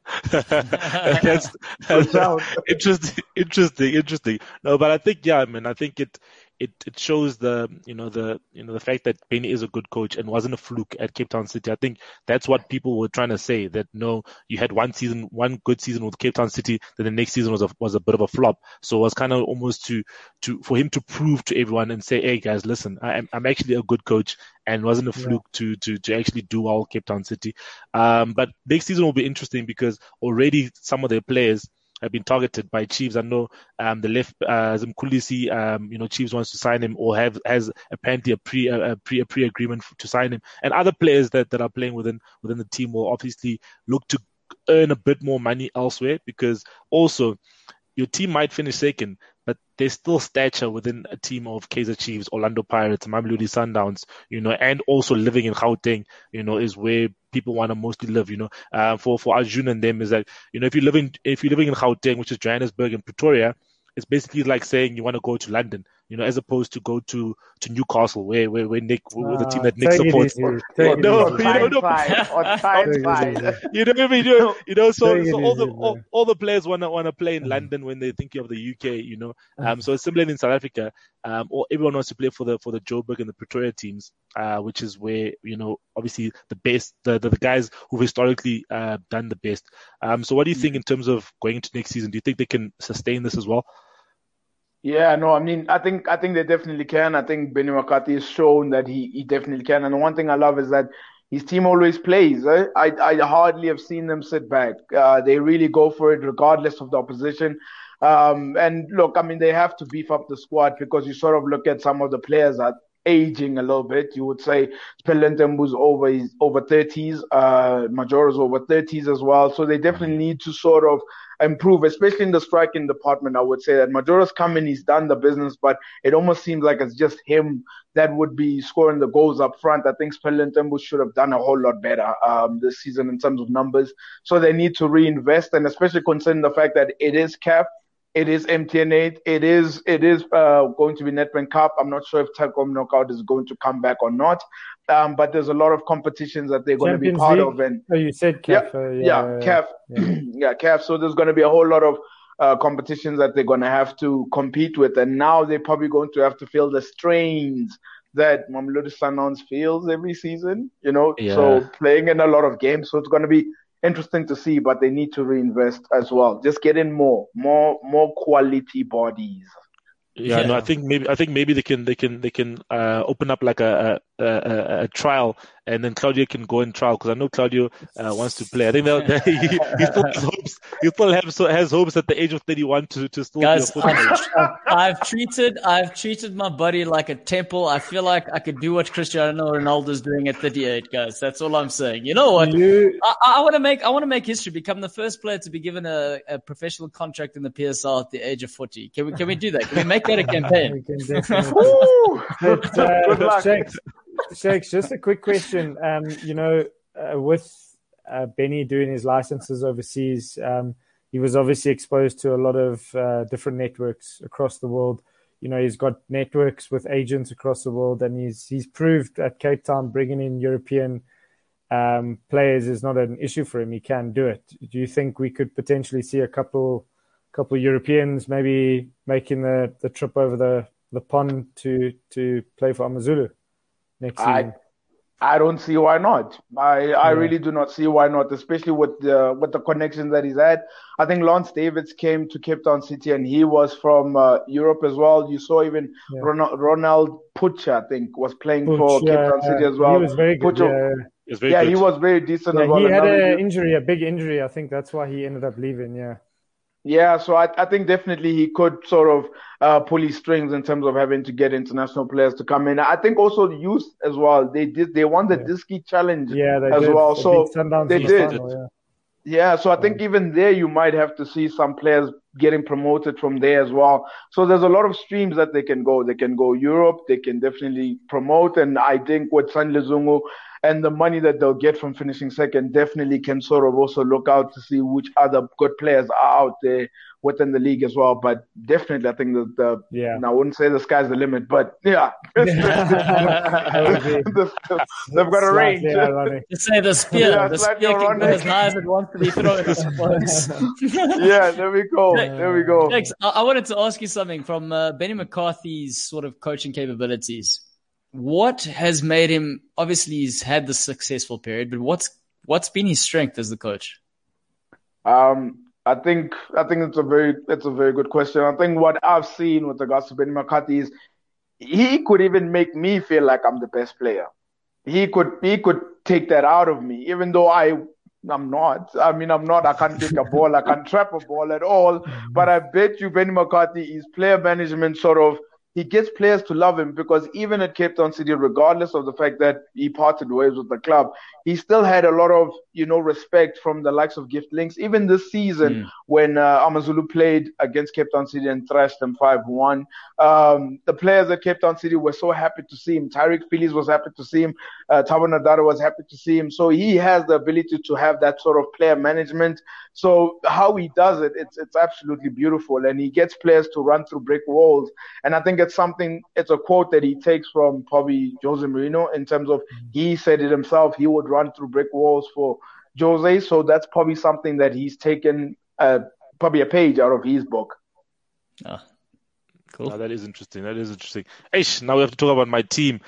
A: that's, that's interesting, interesting, interesting. No, but I think, yeah, I mean, I think it, it, it shows the, you know, the, you know, the fact that Benny is a good coach and wasn't a fluke at Cape Town City. I think that's what people were trying to say, that no, you had one season, one good season with Cape Town City, then the next season was a, was a bit of a flop. So it was kind of almost to, to, for him to prove to everyone and say, hey guys, listen, I'm, I'm actually a good coach and wasn't a fluke yeah. to, to, to actually do well Cape Town City. Um, but next season will be interesting because already some of their players have been targeted by Chiefs. I know um, the left uh, Zimkulisi, um, you know, Chiefs wants to sign him or have has apparently a pre a, a pre a pre agreement to sign him, and other players that, that are playing within within the team will obviously look to earn a bit more money elsewhere because also your team might finish second, but there's still stature within a team of Kaizer Chiefs, Orlando Pirates, Mamelodi Sundowns, you know, and also living in Gauteng, you know, is where people want to mostly live, you know. Uh, for, for Arjun and them is that, you know, if you're living, if you're living in Gauteng, which is Johannesburg and Pretoria, it's basically like saying you want to go to London, you know, as opposed to go to, to Newcastle, where, where, where Nick, where the team that Nick supports.
C: Or, or, no, or you know, no. Or time five.
A: You know what I mean? You know, you know so, so all the, all, all the players want to, want to play in London when they think of the U K, you know. Um, so it's similar in South Africa. Um, or everyone wants to play for the, for the Joburg and the Pretoria teams, uh, which is where, you know, obviously the best, the, the, the guys who've historically, uh, done the best. Um, so what do you think in terms of going into next season? Do you think they can sustain this as well?
C: Yeah, no, I mean, I think I think they definitely can. I think Benny McCarthy has shown that he, he definitely can. And one thing I love is that his team always plays. Eh? I I hardly have seen them sit back. Uh, they really go for it regardless of the opposition. Um, and look, I mean, they have to beef up the squad because you sort of look at some of the players that aging a little bit. You would say Spelentembu's over his over thirties, uh, Majora's over thirties as well. So they definitely need to sort of improve, especially in the striking department. I would say that Majora's come in, he's done the business, but it almost seems like it's just him that would be scoring the goals up front. I think Spelentembu should have done a whole lot better um, this season in terms of numbers. So they need to reinvest, and especially considering the fact that it is C A F. It is M T N eight. It is it is uh, going to be Nedbank Cup. I'm not sure if Telkom Knockout is going to come back or not. Um, but there's a lot of competitions that they're going
D: Champions
C: to be part
D: League.
C: of. And
D: oh, you said C A F.
C: Yeah,
D: uh,
C: yeah,
D: yeah,
C: C A F. Yeah. yeah, C A F. So there's going to be a whole lot of uh, competitions that they're going to have to compete with. And now they're probably going to have to feel the strains that Mamelodi Sundowns feels every season, you know,
A: Yeah.
C: so playing in a lot of games. So it's going to be interesting to see, but they need to reinvest as well. Just get in more, more, more quality bodies.
A: Yeah,
B: Yeah.
A: no, I think maybe I think maybe they can they can they can uh, open up like a a, a a trial, and then Claudio can go and trial because I know Claudio uh, wants to play. I think they'll, they, he, he still has hopes. He still have so has hopes at the age of thirty-one to to still
B: Guys,
A: be a footballer.
B: I've, I've treated I've treated my body like a temple. I feel like I could do what Cristiano Ronaldo is doing at thirty-eight, guys. That's all I'm saying. You know what?
D: You,
B: I, I want to make I want to make history. Become the first player to be given a, a professional contract in the P S L at the age of forty. Can we can we do that? Can we make that a campaign?
D: we can definitely-
C: Woo!
D: But, uh,
C: Good luck.
D: Shakes, Shakes, just a quick question. Um, you know, uh, with uh, Benny doing his licenses overseas, um, he was obviously exposed to a lot of uh, different networks across the world. You know, he's got networks with agents across the world, and he's he's proved at Cape Town bringing in European um, players is not an issue for him. He can do it. Do you think we could potentially see a couple couple of Europeans maybe making the, the trip over the, the pond to to play for Amazulu next season?
C: I, I don't see why not. I, I yeah. really do not see why not, especially with the with the connections that he's had. I think Lance Davids came to Cape Town City and he was from uh, Europe as well. You saw even yeah. Ronald, Ronald Pucha, I think, was playing Puch, for Cape Town City as well.
D: He was very good.
C: Pucha,
D: yeah,
A: He was very
C: yeah
A: good.
C: he was very decent
D: yeah,
C: as well.
D: He had
C: an
D: an injury, a big injury. I think that's why he ended up leaving. Yeah.
C: Yeah, so I, I think definitely he could sort of uh, pull his strings in terms of having to get international players to come in. I think also the youth as well. They did they won the
D: Yeah.
C: Diski Challenge
D: Yeah, they
C: as
D: did.
C: well.
D: They
C: So
D: beat Sundowns
C: they
D: in the
C: did.
D: final, yeah.
C: Yeah, so I think even there you might have to see some players getting promoted from there as well. So there's a lot of streams that they can go. They can go Europe. They can definitely promote. And I think with Sandile Zungu and the money that they'll get from finishing second, definitely can sort of also look out to see which other good players are out there within the league as well. But definitely, I think that the
D: yeah.
C: and I wouldn't say the sky's the limit, but yeah, they've got a range.
B: Just say the spear, yeah, the spear can go as high as it wants to be thrown. I suppose.
C: Yeah, there we go. There we go.
B: Next, I wanted to ask you something from uh, Benny McCarthy's sort of coaching capabilities. What has made him? Obviously, he's had the successful period, but what's what's been his strength as the coach?
C: Um. I think I think it's a very it's a very good question. I think what I've seen with regards to Benny McCarthy is he could even make me feel like I'm the best player. He could he could take that out of me, even though I I'm not. I mean I'm not. I can't kick a ball. I can't trap a ball at all. But I bet you Benny McCarthy is player management sort of. He gets players to love him because even at Cape Town City, regardless of the fact that he parted ways with the club, he still had a lot of, you know, respect from the likes of Gift Links. Even this season, mm. when uh, Amazulu played against Cape Town City and thrashed them five one, um, the players at Cape Town City were so happy to see him. Tyreek Phillies was happy to see him. Uh, Thabo Nadara was happy to see him. So he has the ability to have that sort of player management. So how he does it, it's it's absolutely beautiful. And he gets players to run through brick walls. And I think it's something, it's a quote that he takes from probably Jose Mourinho in terms of he said it himself, he would run through brick walls for Jose. So that's probably something that he's taken uh, probably a page out of his book.
B: Oh, cool.
A: Oh, that is interesting. That is interesting. Eish, now we have to talk about my team.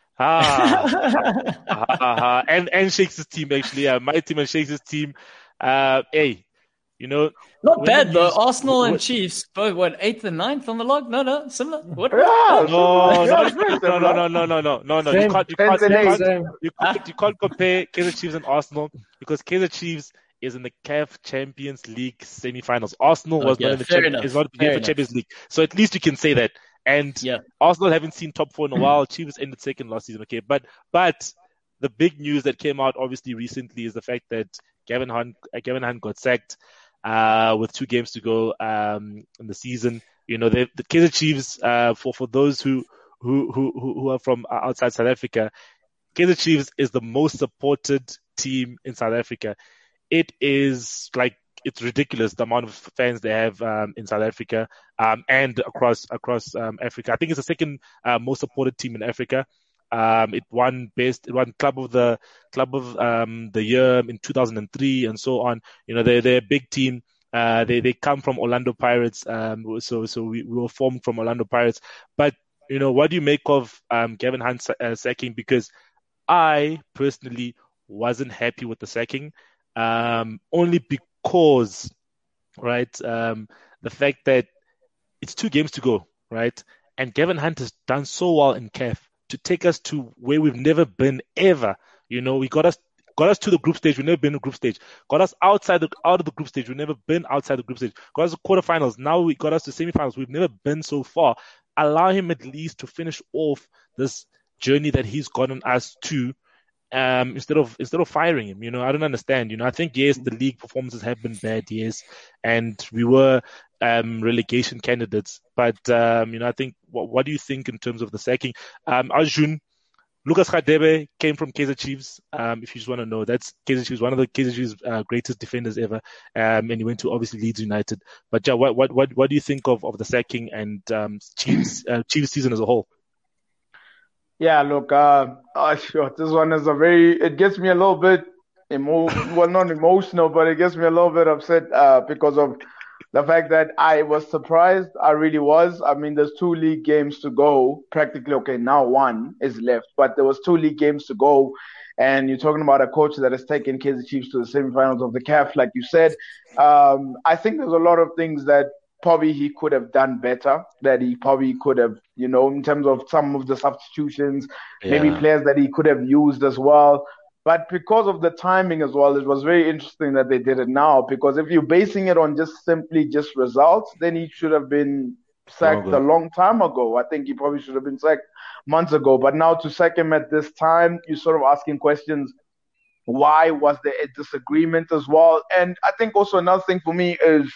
A: Ah, ah, ah, ah. and and Shakes' team actually. Yeah, my team and Shakes' team. Uh, hey, you know,
B: not bad though. Use, Arsenal and what, Chiefs both what eighth and ninth on the log. No, no, similar. What?
C: Yeah,
A: no, no, no, no, no, no, no, no, no, no. You can't, you can't, you can't, you can't, you can't compare Kaizer Chiefs and Arsenal because Kaizer Chiefs is in the C A F Champions League semi-finals. Arsenal was
B: okay,
A: not in the Champions, is not in the Champions League, so at least you can say that. And
B: yeah.
A: Arsenal haven't seen top four in a while. Chiefs ended second last season. Okay, but but the big news that came out obviously recently is the fact that Gavin Hunt, uh, Gavin Hunt got sacked uh, with two games to go um, in the season. You know, the Kaizer Chiefs. Uh, for for those who who who who are from outside South Africa, Kaizer Chiefs is the most supported team in South Africa. It is like. It's ridiculous the amount of fans they have um, in South Africa um, and across across um, Africa. I think it's the second uh, most supported team in Africa. Um, it won best, it won club of the club of um, the year in two thousand three and so on. You know, they're they're a big team. Uh, they they come from Orlando Pirates. Um, so so we, we were formed from Orlando Pirates. But you know, what do you make of um, Gavin Hunt uh, sacking? Because I personally wasn't happy with the sacking, um, only because. Cause, right? Um, the fact that it's two games to go, right? And Gavin Hunt has done so well in C A F to take us to where we've never been ever. You know, we got us got us to the group stage. We've never been in the group stage. Got us outside the out of the group stage. We've never been outside the group stage. Got us to quarterfinals. Now we got us to semifinals. We've never been so far. Allow him at least to finish off this journey that he's gotten us to. Um, instead of instead of firing him, you know, I don't understand. You know, I think yes, the league performances have been bad, yes, and we were um, relegation candidates. But um, you know, I think what what do you think in terms of the sacking? Um, Arjun, Lucas Radebe came from Kaizer Chiefs. Um, if you just want to know, that's Kaizer Chiefs, one of the Kaizer Chiefs' uh, greatest defenders ever. Um, and he went to obviously Leeds United. But yeah, what what what what do you think of, of the sacking and um, Chiefs uh, Chiefs season as a whole?
C: Yeah, look, uh, uh, sure, this one is a very, it gets me a little bit, emo- well, not emotional, but it gets me a little bit upset uh, because of the fact that I was surprised. I really was. I mean, there's two league games to go, practically. Okay, now one is left, but there was two league games to go. And you're talking about a coach that has taken Kaizer Chiefs to the semifinals of the C A F, like you said. Um, I think there's a lot of things that probably he could have done better, that he probably could have, you know, in terms of some of the substitutions, yeah. maybe players that he could have used as well. But because of the timing as well, it was very interesting that they did it now, because if you're basing it on just simply just results, then he should have been sacked oh, a long time ago. I think he probably should have been sacked months ago. But now to sack him at this time, you're sort of asking questions. Why was there a disagreement as well? And I think also another thing for me is,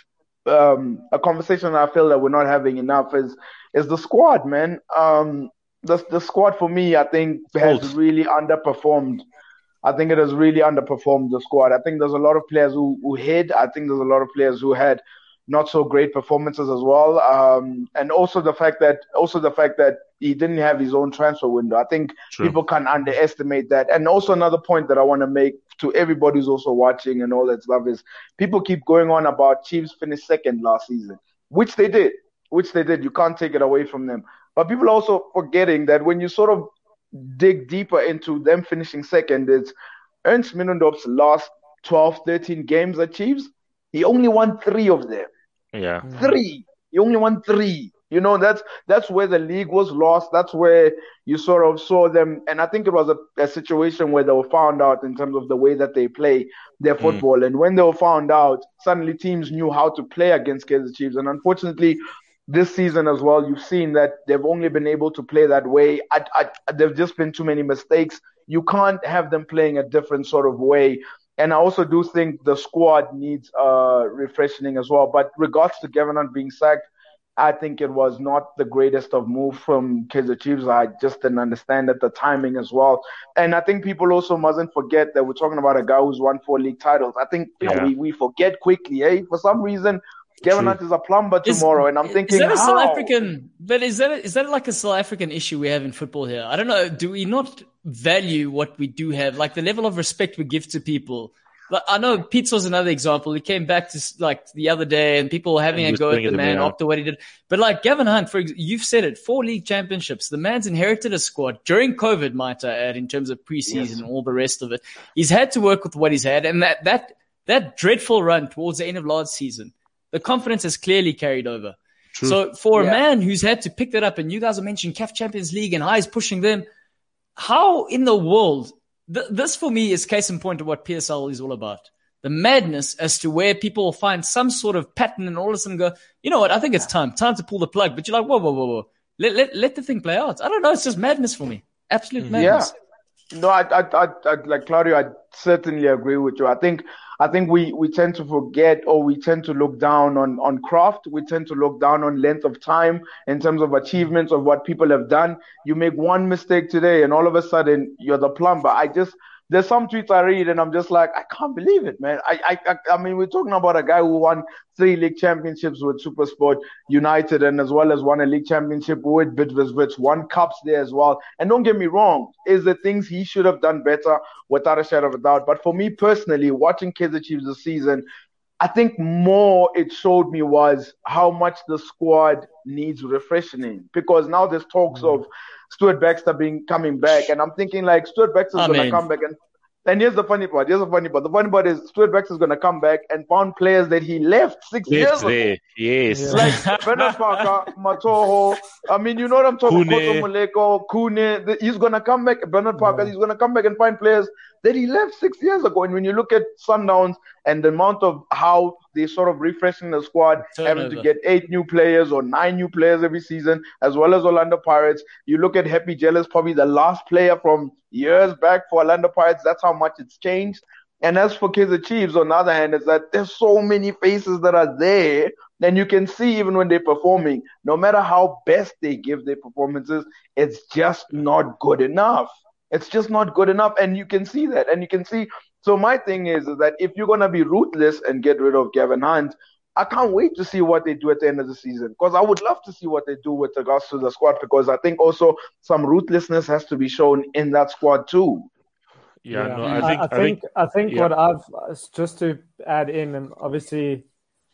C: um, a conversation I feel that we're not having enough is is the squad, man. Um, the the squad for me, I think, has
A: Both.
C: really underperformed. I think it has really underperformed the squad. I think there's a lot of players who, who hid. I think there's a lot of players who had not so great performances as well. Um, and also the fact that also the fact that he didn't have his own transfer window. I think
A: True.
C: people can't underestimate that. And also another point that I want to make to everybody who's also watching and all that stuff is people keep going on about Chiefs finished second last season, which they did, which they did. You can't take it away from them. But people are also forgetting that when you sort of dig deeper into them finishing second, it's Ernst Middendorf's last twelve, thirteen games at Chiefs. He only won three of them.
A: Yeah.
C: Three. He only won three. You know, that's that's where the league was lost. That's where you sort of saw them. And I think it was a, a situation where they were found out in terms of the way that they play their football. Mm. And when they were found out, suddenly teams knew how to play against Kaizer Chiefs. And unfortunately, this season as well, you've seen that they've only been able to play that way. I, I, there've just been too many mistakes. You can't have them playing a different sort of way. And I also do think the squad needs uh, refreshing as well. But regards to Gavin Hunt being sacked, I think it was not the greatest of move from Kaizer Chiefs. I just didn't understand that the timing as well. And I think people also mustn't forget that we're talking about a guy who's won four league titles. I think you yeah. know, we, we forget quickly. Eh? For some reason, Gavin Hunt is a plumber tomorrow, is, and I'm thinking,
B: is that a
C: how?
B: South African? But is that a, is that like a South African issue we have in football here? I don't know. Do we not value what we do have, like the level of respect we give to people? Like, I know Pete was another example. He came back to like the other day, and people were having a go at the man after what he did. But like Gavin Hunt, for example, you've said it, four league championships. The man's inherited a squad during COVID, might I add, in terms of preseason yes. and all the rest of it. He's had to work with what he's had, and that that that dreadful run towards the end of last season. The confidence has clearly carried over. True. So for yeah. a man who's had to pick that up, and you guys have mentioned C A F Champions League and how he's pushing them, how in the world, th- this for me is case in point of what P S L is all about. The madness as to where people will find some sort of pattern and all of a sudden go, you know what, I think it's time, time to pull the plug. But you're like, whoa, whoa, whoa, whoa. Let, let, let the thing play out. I don't know. It's just madness for me. Absolute madness.
C: Yeah. No, I, I, I, I, like Claudio, I certainly agree with you. I think, I think we, we tend to forget, or we tend to look down on, on craft. We tend to look down on length of time in terms of achievements of what people have done. You make one mistake today, and all of a sudden you're the plumber. I just, there's some tweets I read, and I'm just like, I can't believe it, man. I, I, I mean, we're talking about a guy who won three league championships with SuperSport United, and as well as won a league championship with Bidvest, won cups there as well. And don't get me wrong, is the things he should have done better, without a shadow of a doubt. But for me personally, watching Kaizer Chiefs this season, I think more it showed me was how much the squad needs refreshing, because now there's talks mm. of Stuart Baxter being coming back, and I'm thinking like Stuart Baxter is going to come back, and and here's the funny part. Here's the funny part. The funny part is Stuart Baxter is going to come back and found players that he left six
A: left
C: years
A: there.
C: ago.
A: Yes,
C: like Bernard Parker, Matoho. I mean, you know what I'm talking about. Koto Muleko, Kune. He's going to come back. Bernard Parker. Yeah. He's going to come back and find players that he left six years ago. And when you look at Sundowns and the amount of how they sort of refreshing the squad, Turnover. having to get eight new players or nine new players every season, as well as Orlando Pirates. You look at Happy Jealous, probably the last player from years back for Orlando Pirates. That's how much it's changed. And as for Kaizer Chiefs, on the other hand, is that there's so many faces that are there, and you can see even when they're performing, no matter how best they give their performances, it's just not good enough. It's just not good enough, and you can see that. And you can see, so my thing is, is that if you're going to be ruthless and get rid of Gavin Hunt, I can't wait to see what they do at the end of the season, because I would love to see what they do with regards to the squad, because I think also some ruthlessness has to be shown in that squad too.
A: Yeah,
D: yeah.
A: no, I think,
D: I, I think, I think, I think
A: yeah.
D: what I've, just to add in, and obviously,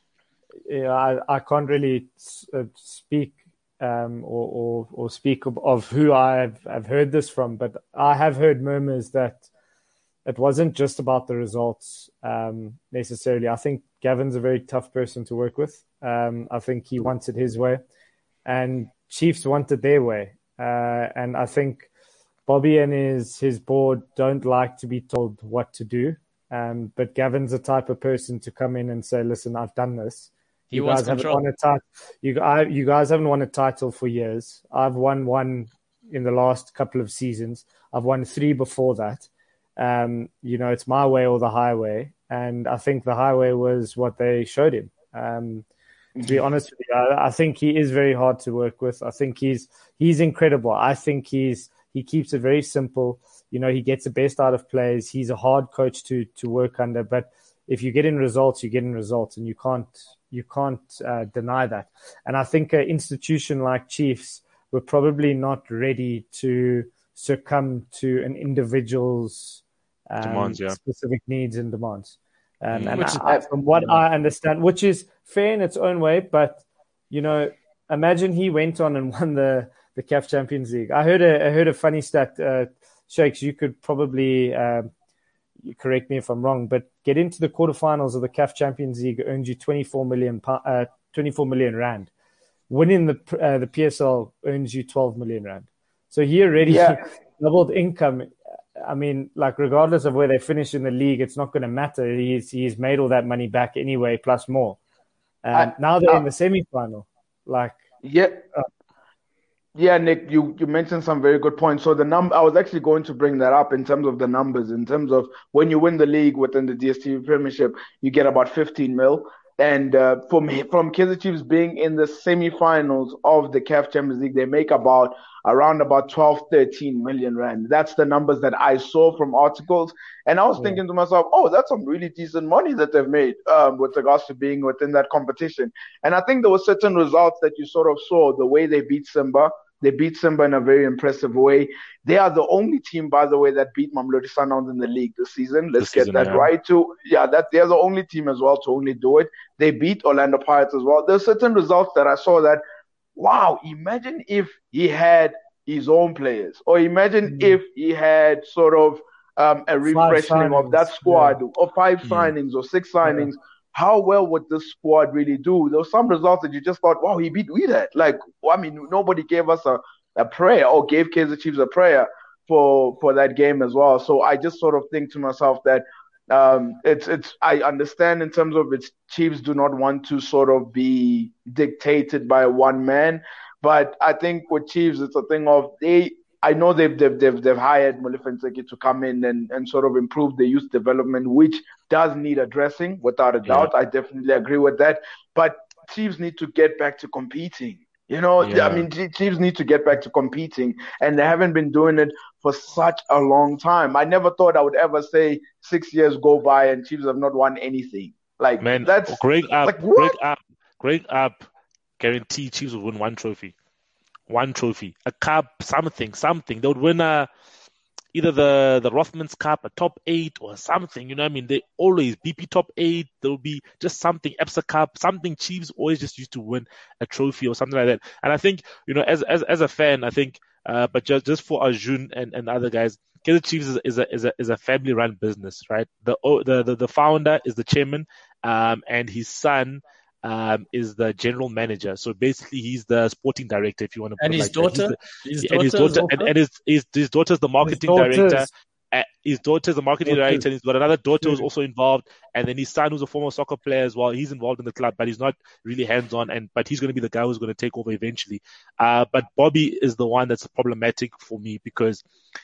D: you know, I, I can't really speak um, or, or, or speak of, of who I've, I've heard this from, but I have heard murmurs that it wasn't just about the results um, necessarily. I think Gavin's a very tough person to work with. Um, I think he wants it his way, and Chiefs want it their way. Uh, and I think Bobby and his his board don't like to be told what to do. Um, but Gavin's the type of person to come in and say, "Listen, I've done this.
B: He
D: you
B: wants
D: guys haven't
B: control.
D: won a title. You, I, you guys haven't won a title for years. I've won one in the last couple of seasons. I've won three before that. Um, you know, it's my way or the highway." And I think the highway was what they showed him. Um, To be honest with you, I, I think he is very hard to work with. I think he's he's incredible. I think he's he keeps it very simple. You know, he gets the best out of players. He's a hard coach to to work under, but if you get in results, you get in results, and you can't you can't uh, deny that. And I think an institution like Chiefs were probably not ready to succumb to an individual's um,
A: demands, yeah.
D: specific needs and demands. Um,
A: Mm.
D: and
B: Which is-
D: I, from what I understand, which is fair in its own way, but you know, imagine he went on and won the the C A F Champions League. I heard a I heard a funny stat, uh, Shakes. You could probably um, you correct me if I'm wrong, but get into the quarterfinals of the C A F Champions League earns you twenty-four million uh, twenty-four million rand. Winning the uh, the P S L earns you twelve million rand. So he already
C: Yeah.
D: doubled income. I mean, like, regardless of where they finish in the league, it's not going to matter. He's he's made all that money back anyway, plus more. Um,
C: I-
D: now they're
C: I-
D: in the semi-final. Like,
C: Yeah. Yeah, Nick, you, you mentioned some very good points. So the num I was actually going to bring that up in terms of the numbers, in terms of when you win the league within the D S T V Premiership, you get about fifteen mil. And uh, from from Kaizer Chiefs being in the semi-finals of the C A F Champions League, they make about around about twelve, thirteen million rand. That's the numbers that I saw from articles. And I was
D: Yeah.
C: thinking to myself, oh, that's some really decent money that they've made um, with regards to being within that competition. And I think there were certain results that you sort of saw, the way they beat Simba. They beat Simba in a very impressive way. They are the only team, by the way, that beat Mamelodi Sundowns in the league this season. Let's
A: This
C: get
A: season,
C: that
A: yeah.
C: right too. Yeah, that they're the only team as well to only do it. They beat Orlando Pirates as well. There's certain results that I saw that, wow, imagine if he had his own players, or imagine
D: Mm.
C: if he had sort of um, a refreshing of that
D: signings,
C: squad, or five
A: Mm.
C: signings or six signings. How well would this squad really do? There were some results that you just thought, wow, he beat Wydad. Like, I mean, nobody gave us a, a prayer or gave Kaizer Chiefs a prayer for for that game as well. So I just sort of think to myself that um, it's it's I understand in terms of its Chiefs do not want to sort of be dictated by one man, but I think with Chiefs it's a thing of they. I know they've they've they've, they've hired Molefe Ntseki to come in and, and sort of improve the youth development, which does need addressing without a doubt. I definitely agree with that. But Chiefs need to get back to competing. You know,
A: Yeah.
C: I mean, Chiefs need to get back to competing, and they haven't been doing it for such a long time. I never thought I would ever say six years go by and Chiefs have not won anything. Like,
A: Man,
C: that's
A: Greg Up,
C: like,
A: Greg
C: what?
A: Up, Greg Up, guarantee Chiefs will win one trophy, one trophy, a cup, something, something. They would win a either the the Rothmans Cup, a top eight or something. You know what I mean? They always B P top eight. There will be just something, E P S A Cup, something. Chiefs always just used to win a trophy or something like that. And I think, you know, as as as a fan, I think, uh, but just just for Arjun and, and other guys, Kaizer Chiefs is, is a is a is a family run business, right? The the the, the founder is the chairman, um, and his son. Um, is the general manager. So basically, he's the sporting director, if you want to put
B: And
A: it
B: his
A: like that. He's
B: daughter,
A: the-
B: his
A: and his
B: daughter, is
A: daughter, and,
B: also-
A: and his, his his daughter's the marketing
D: His
A: director.
D: daughters-
A: Uh, his daughter's the marketing
D: Daughters.
A: director, and he's got another daughter who's
D: Two.
A: also involved, and then his son, who's a former soccer player as well. He's involved in the club, but he's not really hands-on. And but he's going to be the guy who's going to take over eventually. Uh, but Bobby is the one that's problematic for me because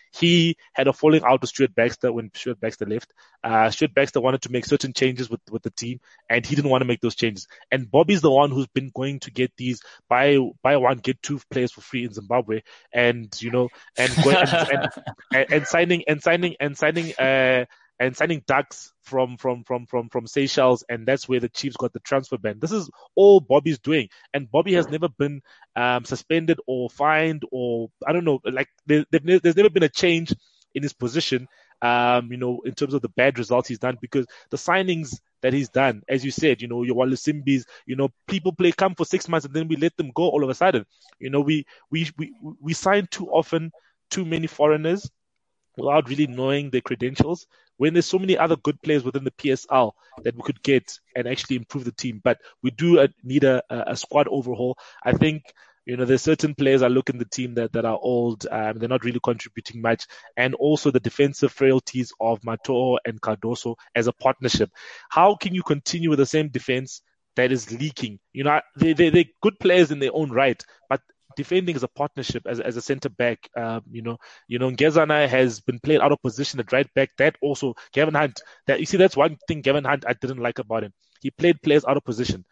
A: he had a falling out with Stuart Baxter when Stuart Baxter left. Uh, Stuart Baxter wanted to make certain changes with, with the team, and he didn't want to make those changes. And Bobby's the one who's been going to get these buy buy one get two players for free in Zimbabwe, and you know, and going, and, and, and, and signing and signing and signing uh and signing Ducks from from from from from Seychelles, and that's where the Chiefs got the transfer ban. This is all Bobby's doing, and Bobby has never been um, suspended or fined or I don't know, like there, there's never been a change in his position. Um, you know, in terms of the bad results he's done, because the signings that he's done, as you said, you know, your Walusimbis, you know, people play come for six months and then we let them go all of a sudden. You know, we we we we sign too often too many foreigners without really knowing their credentials, when there's so many other good players within the P S L that we could get and actually improve the team. But we do uh, need a, a squad overhaul. I think, you know, there's certain players I look in the team that, that are old. Um, they're not really contributing much. And also the defensive frailties of Matoo and Cardoso as a partnership. How can you continue with the same defense that is leaking? You know, they, they, they're good players in their own right, but defending as a partnership, as as a centre back, um, you know, you know, Ngezana has been played out of position at right back. That also, Gavin Hunt. That you see, that's one thing Gavin Hunt I didn't like about him. He played players out of position.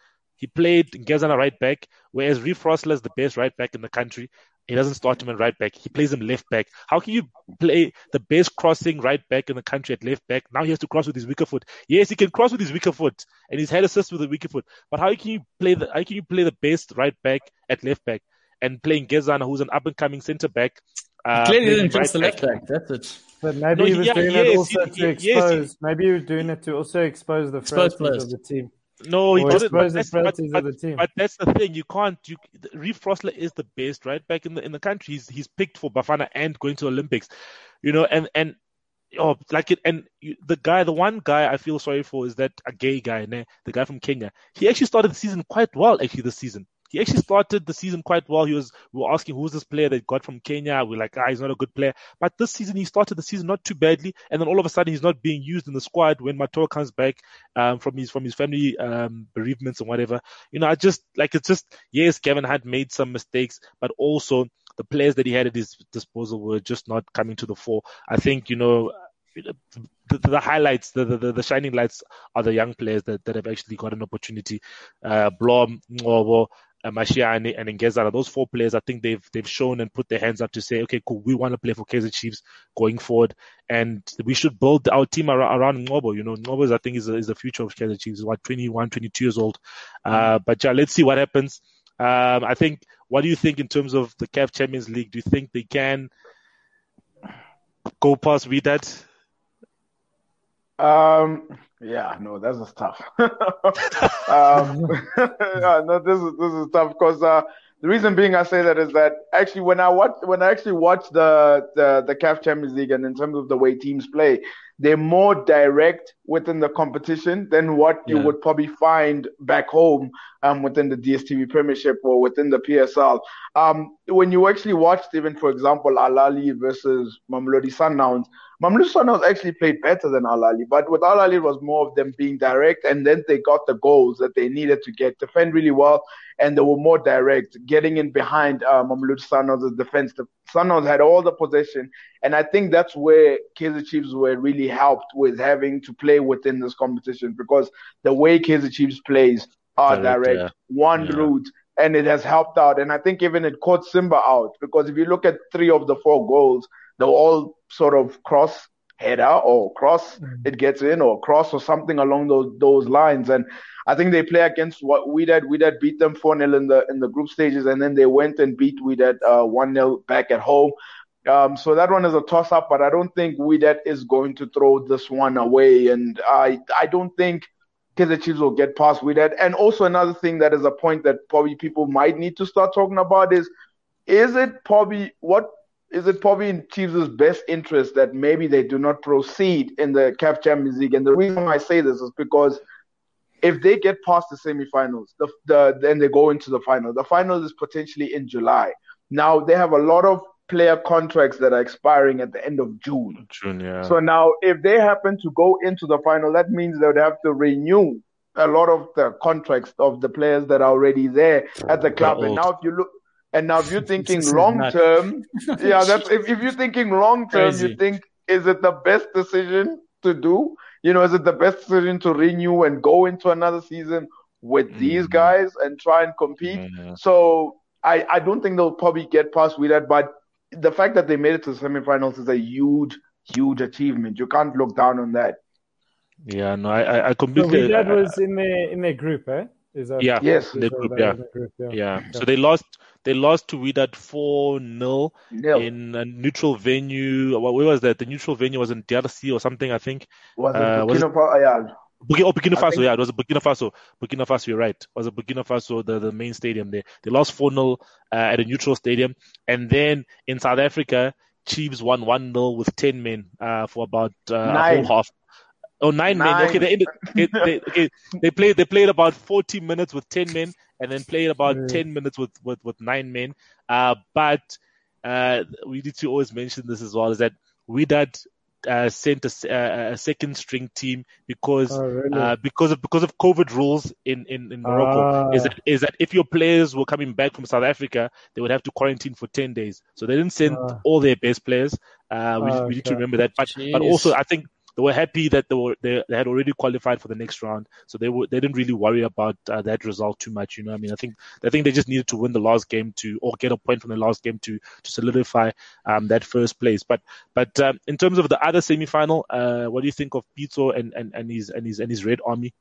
A: He played Ngezana right back, whereas Reef Rossler is the best right back in the country. He doesn't start him at right back. He plays him left back. How can you play the best crossing right back in the country at left back? Now he has to cross with his weaker foot. Yes, he can cross with his weaker foot, and he's had assists with the weaker foot. But how can you play the how can you play the best right back at left back and playing Ngezana, who's an up and coming centre back?
B: Uh, clearly didn't trust the left back. That's it.
D: But maybe
A: no,
D: he was
A: yeah,
D: doing
A: yes,
D: it also
A: he,
D: to expose.
A: yes, he,
D: maybe he was doing it to also expose the frailties of the team.
A: No, he didn't. But that's, but, but,
D: of the team.
A: but that's the thing. You can't. You, Reef Rossler is the best right back in the in the country. He's he's picked for Bafana and going to Olympics, you know. And and oh, like it. And you, the guy, the one guy I feel sorry for is that a gay guy, né? The guy from Kenya. He actually started the season quite well. Actually, this season. He actually started the season quite well. He was, we were asking who's this player that got from Kenya. We're like, ah, he's not a good player. But this season, he started the season not too badly. And then all of a sudden, he's not being used in the squad when Matoa comes back, um, from his, from his family, um, bereavements and whatever. You know, I just, like, it's just, yes, Kevin Hunt made some mistakes, but also the players that he had at his disposal were just not coming to the fore. I think, you know, The, the highlights, the, the the shining lights are the young players that, that have actually got an opportunity. Uh, Blom, Ngobo, uh, Mashiane, and Ngezana. Those four players, I think they've they've shown and put their hands up to say, okay, cool, we want to play for Kaizer Chiefs going forward, and we should build our team around, around Ngobo. You know, Ngobo, is, I think, is is the future of Kaizer Chiefs. He's what, twenty-one, twenty-two years old. Uh, but yeah, let's see what happens. Um, I think. What do you think in terms of the C A F Champions League? Do you think they can go past Wydad?
C: Um. Yeah. No, that's just tough. um. yeah, no, this is this is tough because uh, the reason being I say that is that actually when I watch when I actually watch the the the C A F Champions League, and in terms of the way teams play, they're more direct within the competition than what you yeah. would probably find back home um, within the D S T V Premiership or within the P S L. Um, when you actually watched, even for example, Al Ahly versus Mamelodi Sundowns, Mamelodi Sundowns actually played better than Al Ahly, but with Al Ahly it was more of them being direct, and then they got the goals that they needed to get, defend really well, and they were more direct, getting in behind uh, Mamelodi Sundowns' defense. The Sundowns had all the possession, and I think that's where Kaizer Chiefs were really helped with having to play within this competition, because the way Kaizer Chiefs plays are direct, direct yeah. one yeah. route, and it has helped out. And I think even it caught Simba out, because if you look at three of the four goals, they're all sort of cross header or cross, mm-hmm. it gets in, or cross or something along those those lines. And I think they play against what Wydad. Wydad beat them four nil in the in the group stages, and then they went and beat Wydad uh, one nil back at home. Um, so that one is a toss-up, but I don't think Wydad is going to throw this one away. And I I don't think Kaizer Chiefs will get past Wydad. And also another thing that is a point that probably people might need to start talking about is, is it probably what is it probably in Chiefs' best interest that maybe they do not proceed in the C A F Champions League? And the reason I say this is because if they get past the semifinals, the, the, then they go into the final. The final is potentially in July. Now, they have a lot of player contracts that are expiring at the end of June.
A: June, yeah.
C: So now, if they happen to go into the final, that means they would have to renew a lot of the contracts of the players that are already there at the club. And now, if you look, and now if you're thinking long term, yeah, that's if, if you're thinking long term, you think, is it the best decision to do? You know, is it the best decision to renew and go into another season with mm-hmm. these guys and try and compete? Mm-hmm. So I, I don't think they'll probably get past Wydad, but the fact that they made it to the semifinals is a huge, huge achievement. You can't look down on that.
A: Yeah, no, I, I completely.
D: So Wydad was in their in their group, eh? Is that,
A: yeah,
C: yes,
A: the group, yeah. group, yeah. yeah. Okay. So they lost. They lost to Wydad four nil in a neutral venue. Where was that? The neutral venue was in D R C or something, I think.
C: Was it uh, Burkina Faso? Yeah.
A: Oh, Burkina Faso, think... yeah, it was a Burkina Faso. Burkina Faso, you're right. It was a Burkina Faso, the, the main stadium there. They lost four nil uh, at a neutral stadium. And then in South Africa, Chiefs won one nil with ten men uh, for about uh, a whole half. Oh, nine, nine men. Okay, they, ended, they, they, okay, they played. They played about forty minutes with ten men, and then played about mm. ten minutes with, with, with nine men. Uh, but uh, we need to always mention this as well: is that Wydad uh, sent a, a second string team because
D: oh, really?
A: uh, because of because of COVID rules in in, in Morocco.
D: Ah.
A: Is that is that if your players were coming back from South Africa, they would have to quarantine for ten days. So they didn't send
D: ah.
A: all their best players. Uh, we,
D: ah,
A: we need
D: okay.
A: to remember that. But Jeez. but also I think. they were happy that they were they, they had already qualified for the next round, so they were they didn't really worry about uh, that result too much. You know, I mean, I think I think they just needed to win the last game to or get a point from the last game to to solidify um, that first place. But but um, in terms of the other semi-final, uh, what do you think of Pitso and, and, and his and his and his Red Army?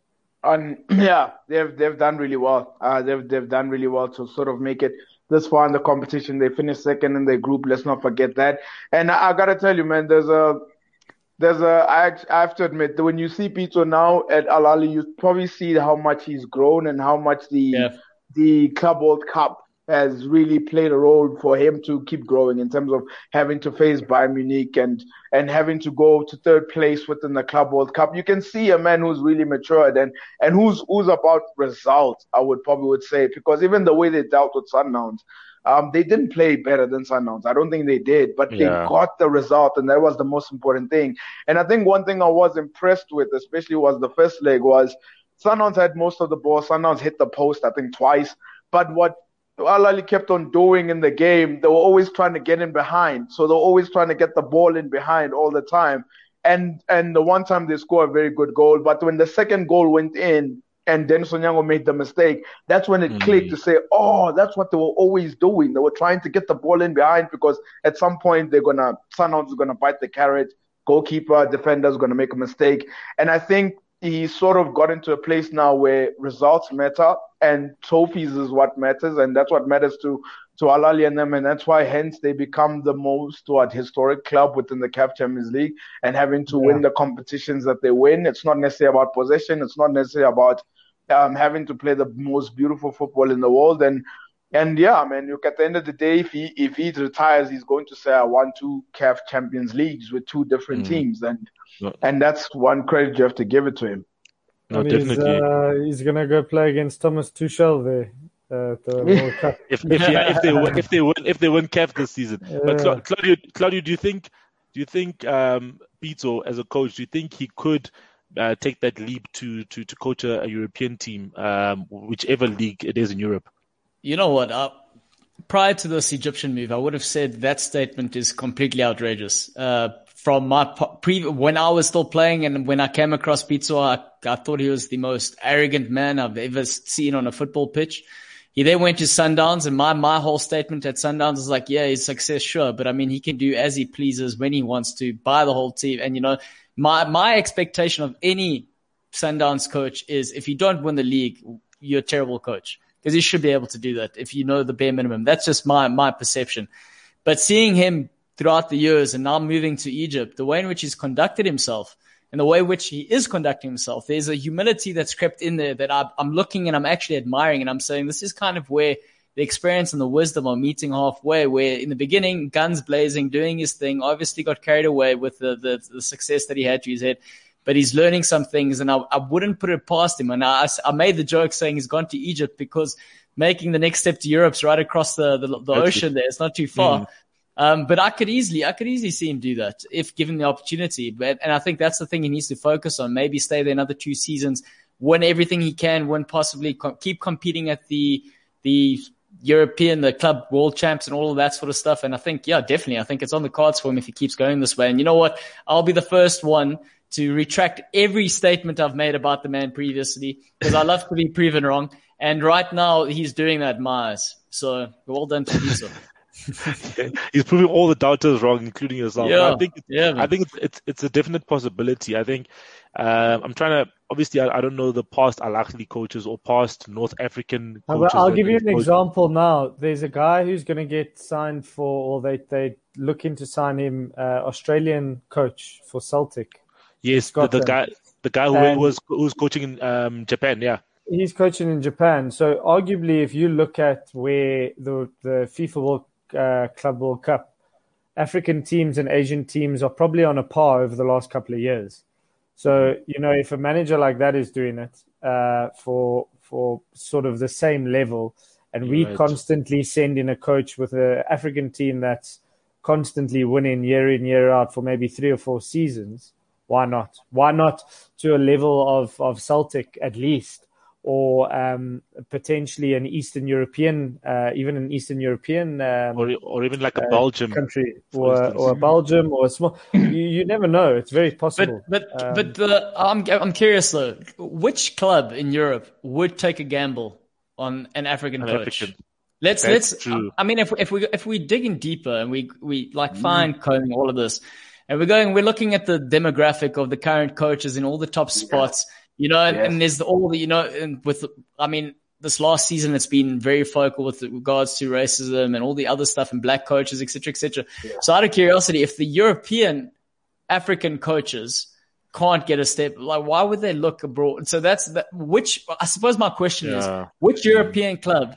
C: And yeah, they've they've done really well. Uh, they've they've done really well to sort of make it this far in the competition. They finished second in their group. Let's not forget that. And I, I gotta tell you, man, there's a there's a I, I have to admit that when you see Pitso now at Al Ahly, you probably see how much he's grown and how much the
B: Yeah.
C: the Club World Cup has really played a role for him to keep growing in terms of having to face Bayern Munich and and having to go to third place within the Club World Cup. You can see a man who's really matured and and who's who's about results, I would probably would say, because even the way they dealt with Sundowns, um, they didn't play better than Sundowns. I don't think they did, but
A: Yeah.
C: they got the result, and that was the most important thing. And I think one thing I was impressed with, especially was the first leg, was Sundowns had most of the ball. Sundowns hit the post, I think, twice. But what Al Ahly kept on doing in the game, they were always trying to get in behind. So they were always trying to get the ball in behind all the time. And and the one time they scored a very good goal. But when the second goal went in and Dennis Onyango made the mistake, that's when it
A: Mm.
C: clicked to say, oh, that's what they were always doing. They were trying to get the ball in behind because at some point they're going to, Sundowns is going to bite the carrot. Goalkeeper, defender's going to make a mistake. And I think he sort of got into a place now where results matter and trophies is what matters, and that's what matters to to Al Ahly and them, and that's why hence they become the most what historic club within the C A F Champions League and having to
D: Yeah.
C: win the competitions that they win. It's not necessarily about possession. It's not necessarily about um, having to play the most beautiful football in the world. And and yeah, man, look, at the end of the day, if he if he retires, he's going to say I won two C A F Champions Leagues with two different
A: Mm.
C: teams, and
A: No.
C: and that's one credit you have to give it to him.
A: No,
D: and he's,
A: definitely.
D: uh, he's going to go play against Thomas Tuchel there uh, at the World Cup.
A: If if, yeah, if they win, if they win if they win C A F this season. But
D: Yeah.
A: Cla- Claudio, Claudio, do you think do you think um, Pitso as a coach, do you think he could uh, take that leap to to to coach a, a European team, um, whichever league it is in Europe?
B: You know what? Uh, prior to this Egyptian move, I would have said that statement is completely outrageous. Uh, from my po- pre- when I was still playing and when I came across Pitso, I, I thought he was the most arrogant man I've ever seen on a football pitch. He then went to Sundowns, and my, my whole statement at Sundowns is like, yeah, he's success, sure. But I mean, he can do as he pleases when he wants to, buy the whole team. And, you know, my, my expectation of any Sundowns coach is if you don't win the league, you're a terrible coach. Because he should be able to do that if you know the bare minimum. That's just my, my perception. But seeing him throughout the years and now moving to Egypt, the way in which he's conducted himself and the way in which he is conducting himself, there's a humility that's crept in there that I, I'm looking and I'm actually admiring. And I'm saying this is kind of where the experience and the wisdom are meeting halfway, where in the beginning, guns blazing, doing his thing, obviously got carried away with the, the, the success that he had to his head. But he's learning some things, and I, I wouldn't put it past him. And I, I made the joke saying he's gone to Egypt because making the next step to Europe's right across the, the, the ocean there. It's not too far.
A: Mm.
B: Um, but I could easily, I could easily see him do that if given the opportunity. But, and I think that's the thing he needs to focus on. Maybe stay there another two seasons, win everything he can, win possibly, co- keep competing at the, the European, the club world champs and all of that sort of stuff. And I think, yeah, definitely. I think it's on the cards for him if he keeps going this way. And you know what? I'll be the first one to retract every statement I've made about the man previously, because I love to be proven wrong. And right now he's doing that in my eyes. So well done to Pitso.
A: He's proving all the doubters wrong, including yourself.
B: Yeah,
A: I think,
B: yeah,
A: I think it's, it's it's a definite possibility. I think uh, I'm trying to. Obviously, I, I don't know the past Al Ahly coaches or past North African
D: Uh,
A: coaches.
D: but I'll
A: that
D: give you an
A: they've coached.
D: example now. There's a guy who's going to get signed for, or they they looking to sign him, uh, Australian coach for Celtic.
A: Yes, the, the
D: Scotland.
A: guy, the guy who
D: And-
A: was who's coaching in um, Japan. Yeah,
D: He's coaching in Japan. So arguably, if you look at where the the FIFA World, uh, Club World Cup, African teams and Asian teams are probably on a par over the last couple of years. So, you know, if a manager like that is doing it uh, for for sort of the same level, and we
A: Right.
D: constantly send in a coach with an African team that's constantly winning year in, year out for maybe three or four seasons, why not? Why not to a level of, of Celtic at least? or um, potentially an Eastern European, uh, even an Eastern European, um,
A: or or even like a
D: uh,
A: Belgium
D: country, or or a Belgium, or a small. you, you never know. It's very possible.
B: But but
D: um,
B: but the, I'm I'm curious though. Which club in Europe would take a gamble on an African
A: an
B: coach?
A: African.
B: Let's
A: That's
B: let's.
A: true.
B: I mean, if if we if we dig in deeper and we we like fine combing all of this, and we're going, we're looking at the demographic of the current coaches in all the top spots, you know, and,
C: Yes.
B: and there's all the, you know, and with, I mean, this last season it's been very focal with regards to racism and all the other stuff and black coaches, et cetera, et cetera. Yeah. So out of curiosity, if the European African coaches can't get a step, like why would they look abroad? So that's that. Which I suppose my question
A: Yeah.
B: is, which European club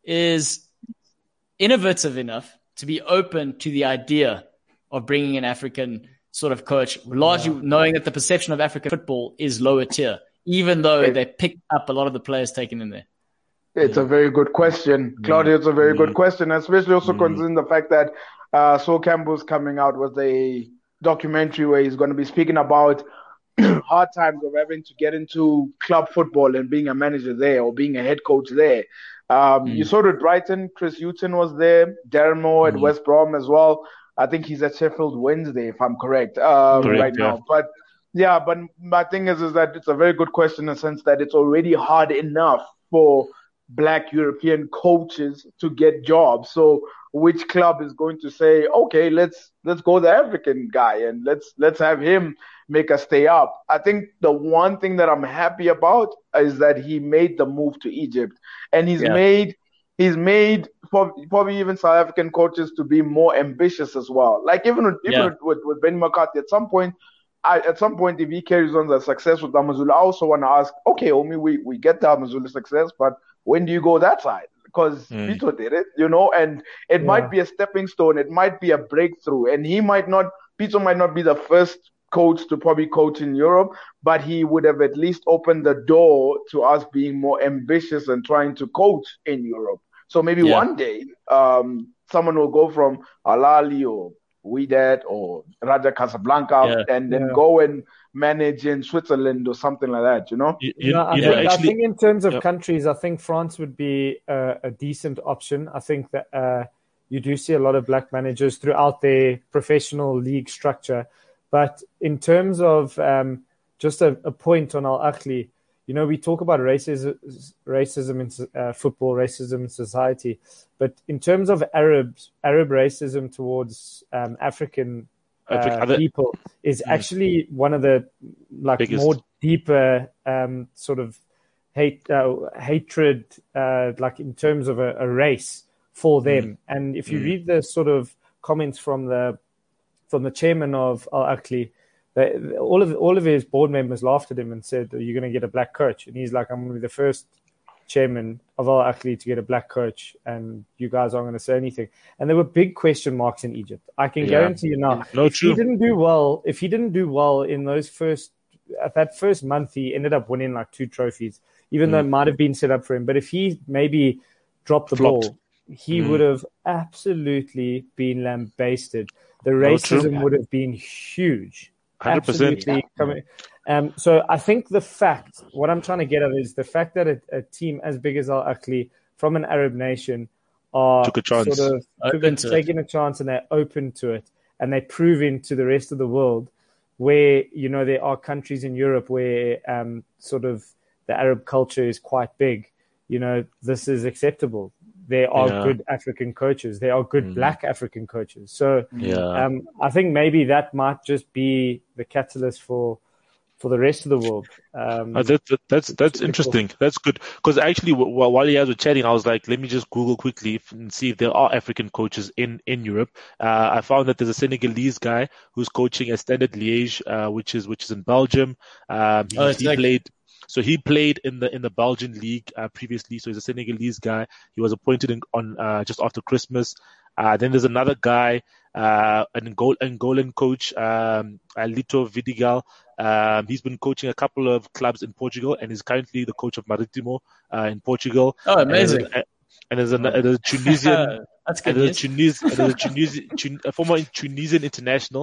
B: is innovative enough to be open to the idea of bringing an African sort of coach, largely yeah. knowing that the perception of African football is lower tier, even though it, they picked up a lot of the players taken in there?
C: It's a very good question, Claudia. It's a very mm. good question, especially also mm. considering the fact that uh, Sol Campbell's coming out with a documentary where he's going to be speaking about hard times of having to get into club football and being a manager there or being a head coach there. Um, mm. You saw it at Brighton. Chris Hughton was there. Darren Moore at mm. West Brom as well. I think he's at Sheffield Wednesday, if I'm correct, um, correct right yeah. now. But yeah, but my thing is, is that it's a very good question in the sense that it's already hard enough for Black European coaches to get jobs. So which club is going to say, okay, let's let's go the African guy and let's let's have him make us stay up? I think the one thing that I'm happy about is that he made the move to Egypt, and he's yeah. made he's made probably even South African coaches to be more ambitious as well. Like even with, even yeah. with, with Benny McCarthy, at some point, I, at some point, if he carries on the success with Amazulu, I also want to ask, okay, Omi, we, we get the Amazulu success, but when do you go that side? Because mm. Vito did it, you know, and it yeah. might be a stepping stone. It might be a breakthrough. And he might not, Vito might not be the first coach to probably coach in Europe, but he would have at least opened the door to us being more ambitious and trying to coach in Europe. So maybe yeah. one day um, someone will go from Al Ahly or Wydad or Raja Casablanca yeah. and then yeah. go and manage in Switzerland or something like that, you know?
D: You, you, no, I, you think, know, actually, I think in terms of yeah. countries, I think France would be a, a decent option. I think that uh, you do see a lot of black managers throughout their professional league structure. But in terms of um, just a, a point on Al Ahly, you know, we talk about racism, racism in uh, football, racism in society, but in terms of Arabs, Arab racism towards um, African uh, people is mm. actually one of the like Biggest. more deeper um, sort of hate, uh, hatred, uh, like in terms of a, a race for them. Mm. And if you mm. read the sort of comments from the from the chairman of Al Ahly, They, all of all of his board members laughed at him and said, "Are you going to get a black coach?" And he's like, "I'm going to be the first chairman of Al Ahly to get a black coach, and you guys aren't going to say anything." And there were big question marks in Egypt. I can yeah. guarantee you now. No, if true. he didn't do well, if he didn't do well in those first at that first month, he ended up winning like two trophies, even mm. though it might have been set up for him. But if he maybe dropped the Flopped. ball, he mm. would have absolutely been lambasted. The racism no, would have been huge.
A: one hundred percent.
D: Absolutely. Um, so I think the fact, what I'm trying to get at is the fact that a, a team as big as Al Ahly from an Arab nation are
A: Took a chance.
D: sort of open took, taking it. a chance and they're open to it and they're proving to the rest of the world where, you know, there are countries in Europe where um, sort of the Arab culture is quite big. You know, this is acceptable. There are yeah. good African coaches. There are good mm. black African coaches. So
A: yeah. um,
D: I think maybe that might just be the catalyst for for the rest of the world. Um,
A: uh, that, that, that's that's interesting. Cool. That's good. Because actually, w- while you guys were chatting, I was like, let me just Google quickly and see if there are African coaches in, in Europe. Uh, I found that there's a Senegalese guy who's coaching at Standard Liège, uh, which is which is in Belgium. Um, he,
B: oh,
A: he like- played... So he played in the in the Belgian league uh, previously. So he's a Senegalese guy. He was appointed in, on uh, just after Christmas. Uh, then there's another guy, uh, an Angol- Angolan coach, um, Lito Vidigal. Um, he's been coaching a couple of clubs in Portugal and is currently the coach of Maritimo uh, in Portugal.
B: Oh, amazing!
A: And there's, and there's, a, there's a Tunisian,
B: That's good
A: and there's a, Tunis, and there's a, Tunisian, Tun- a former Tunisian international.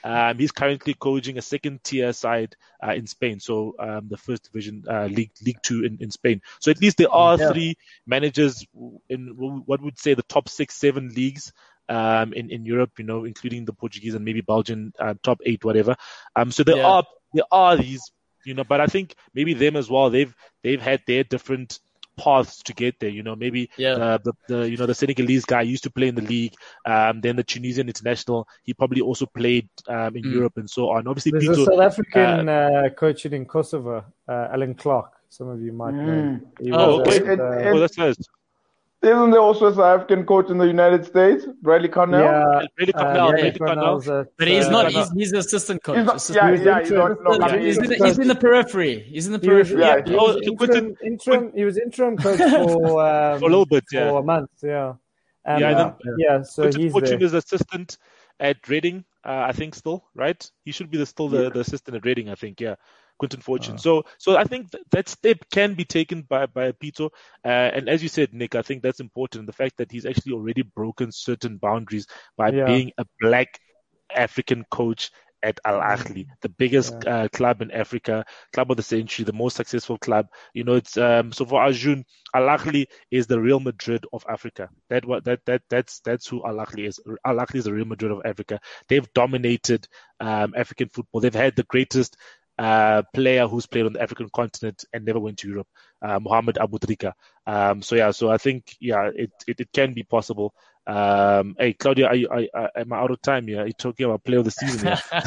A: Um, he's currently coaching a second tier side uh, in Spain, so um, the first division uh, league, League Two in, in Spain. So at least there are
B: Yeah.
A: three managers in what would say the top six, seven leagues um, in in Europe. You know, including the Portuguese and maybe Belgian uh, top eight, whatever. Um, so there
B: Yeah.
A: are there are these, you know, but I think maybe them as well. They've they've had their different paths to get there. You know, maybe
B: Yeah.
A: the, the the you know the Senegalese guy used to play in the league. Um, then the Tunisian international, he probably also played um, in
B: Mm.
A: Europe and so on. Obviously,
D: There's
A: Pito,
D: a South African uh, uh, coach in Kosovo, uh, Alan Clark. Some of you might know. He
B: Oh,
D: was
A: okay.
D: at, uh,
C: It-
A: oh, that's nice.
C: Isn't there also a South African coach in the United States, Bradley Cornell?
D: yeah,
A: Really
D: uh,
A: come now,
B: yeah,
A: really
D: Bradley
A: come now.
D: Cornell's at,
B: But he's
D: uh,
B: not.
A: no.
B: He's he's assistant coach.
C: He's not,
B: Assistant-
C: yeah,
D: was
C: yeah, he's not,
D: interim-
C: no,
B: he's,
C: I mean,
B: in,
C: he's-
B: he's in the periphery. He's in the
D: He was,
B: periphery.
C: Yeah,
D: he
C: he-
D: was
A: Oh,
D: interim, interim, he was interim coach for, um,
A: For a little bit, yeah.
D: for a month, yeah. Um,
A: Yeah,
D: yeah,
A: and then-
D: yeah, so
A: Quinton
D: he's
A: Fortune
D: there.
A: is assistant at Reading, uh, I think still, right? He should be the, still the,
C: Yeah.
A: the assistant at Reading, I think, yeah. Quinton Fortune.
D: Uh.
A: So, so I think th- that step can be taken by by Pito, uh, and as you said, Nick, I think that's important. The fact that he's actually already broken certain boundaries by
D: Yeah.
A: being a black African coach at Al Ahly, the biggest uh, club in Africa, club of the century, the most successful club. You know, it's um, so for Arjun, Al Ahly is the Real Madrid of Africa. That what that that that's that's who Al Ahly is. Al Ahly is the Real Madrid of Africa. They've dominated um, African football. They've had the greatest uh, player who's played on the African continent and never went to Europe, uh, Mohamed Aboutrika. Um, so yeah, so I think yeah, it it, it can be possible. Um, hey Claudia, are you, are, are, am I out of time here? Are you talking about player of the season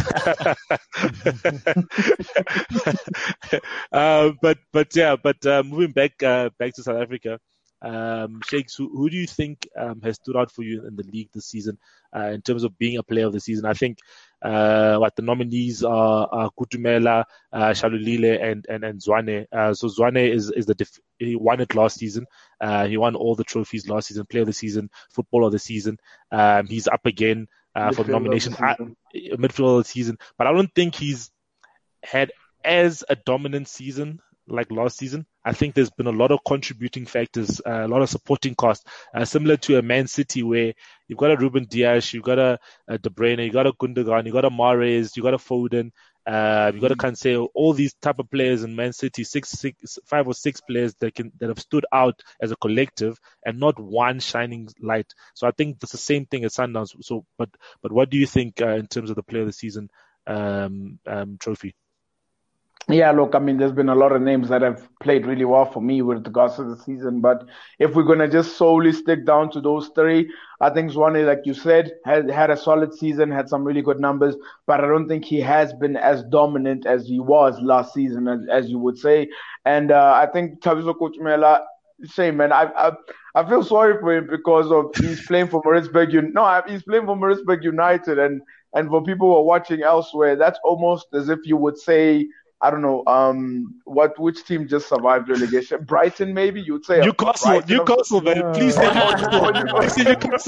A: here? uh, but but yeah, but uh, moving back uh, back to South Africa, um, Shakes, who, who do you think um, has stood out for you in the league this season uh, in terms of being a player of the season? I think uh, what the nominees are, are Kutumela, uh, Shalulile, and and and Zwane. Uh, so Zwane is is the def- he won it last season. Uh, he won all the trophies last season, player of the season, footballer of the season. Um, he's up again uh, for the nomination, I, midfielder of the season. But I don't think he's had as a dominant season like last season. I think there's been a lot of contributing factors, uh, a lot of supporting costs, uh, similar to a Man City where you've got a Ruben Dias, you've got a, a De Bruyne, you've got a Gundogan, you've got a Mahrez, you've got a Foden, uh, you've got a Cancelo, all these type of players in Man City, six, six, five or six players that can that have stood out as a collective and not one shining light. So I think it's the same thing at Sundowns. So, but but what do you think uh, in terms of the player of the season um, um, trophy?
C: Yeah, look, I mean, there's been a lot of names that have played really well for me with regards to the season. But if we're going to just solely stick down to those three, I think Zwane, like you said, had had a solid season, had some really good numbers. But I don't think he has been as dominant as he was last season, as, as you would say. And uh, I think Thabiso Kutumela, same, man. I, I I feel sorry for him because of he's playing for Maritzburg. Un- no, he's playing for Maritzburg United. And, and for people who are watching elsewhere, that's almost as if you would say, I don't know, um, what which team just survived relegation? Brighton, maybe you'd say.
A: Newcastle,
C: Brighton
A: Newcastle, man.
D: Yeah.
A: Please say Newcastle. Please say Newcastle.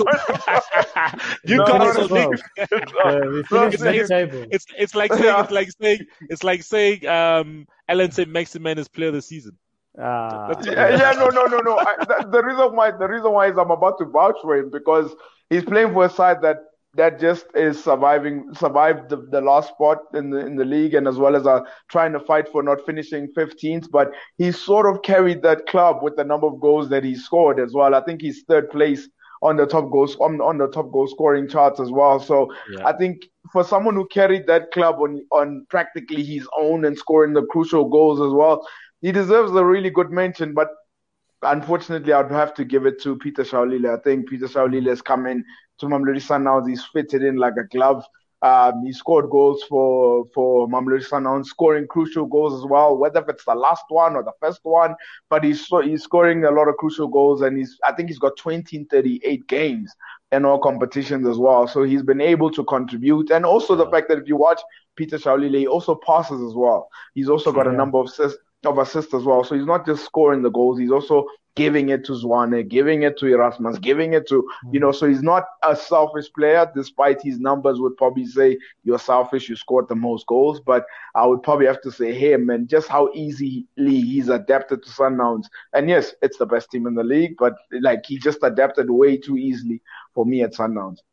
A: Newcastle.
D: Well, uh, we finished
A: no,
D: mid-table.
A: It's it's like saying it's like saying it's like saying um Alan Saint Maximin is player of the season.
D: Ah,
A: That's what
C: Yeah, yeah, no, no, no, no. I, the, the reason why the reason why is I'm about to vouch for him because he's playing for a side that that just is surviving, survived the, the last spot in the in the league, and as well as uh, trying to fight for not finishing fifteenth. But he sort of carried that club with the number of goals that he scored as well. I think he's third place on the top goals on on the top goal scoring charts as well. So
A: Yeah.
C: I think for someone who carried that club on on practically his own and scoring the crucial goals as well, he deserves a really good mention. But unfortunately, I'd have to give it to Peter Shaulile. I think Peter Shaulile has come in to Mamelodi Sundowns. He's fitted in like a glove. Um, he scored goals for for Mamelodi Sundowns, scoring crucial goals as well, whether if it's the last one or the first one. But he's he's scoring a lot of crucial goals, and he's I think he's got twenty in thirty-eight games in all competitions as well. So he's been able to contribute, and also the fact that if you watch Peter Shaulile, he also passes as well. He's also got a
D: Yeah.
C: number of assists. of assists as well. So he's not just scoring the goals, he's also giving it to Zwane, giving it to Erasmus, giving it to, you know, so he's not a selfish player, despite his numbers would probably say you're selfish, you scored the most goals. But I would probably have to say him and just how easily he's adapted to Sundowns. And yes, it's the best team in the league, but like he just adapted way too easily for me at Sundowns.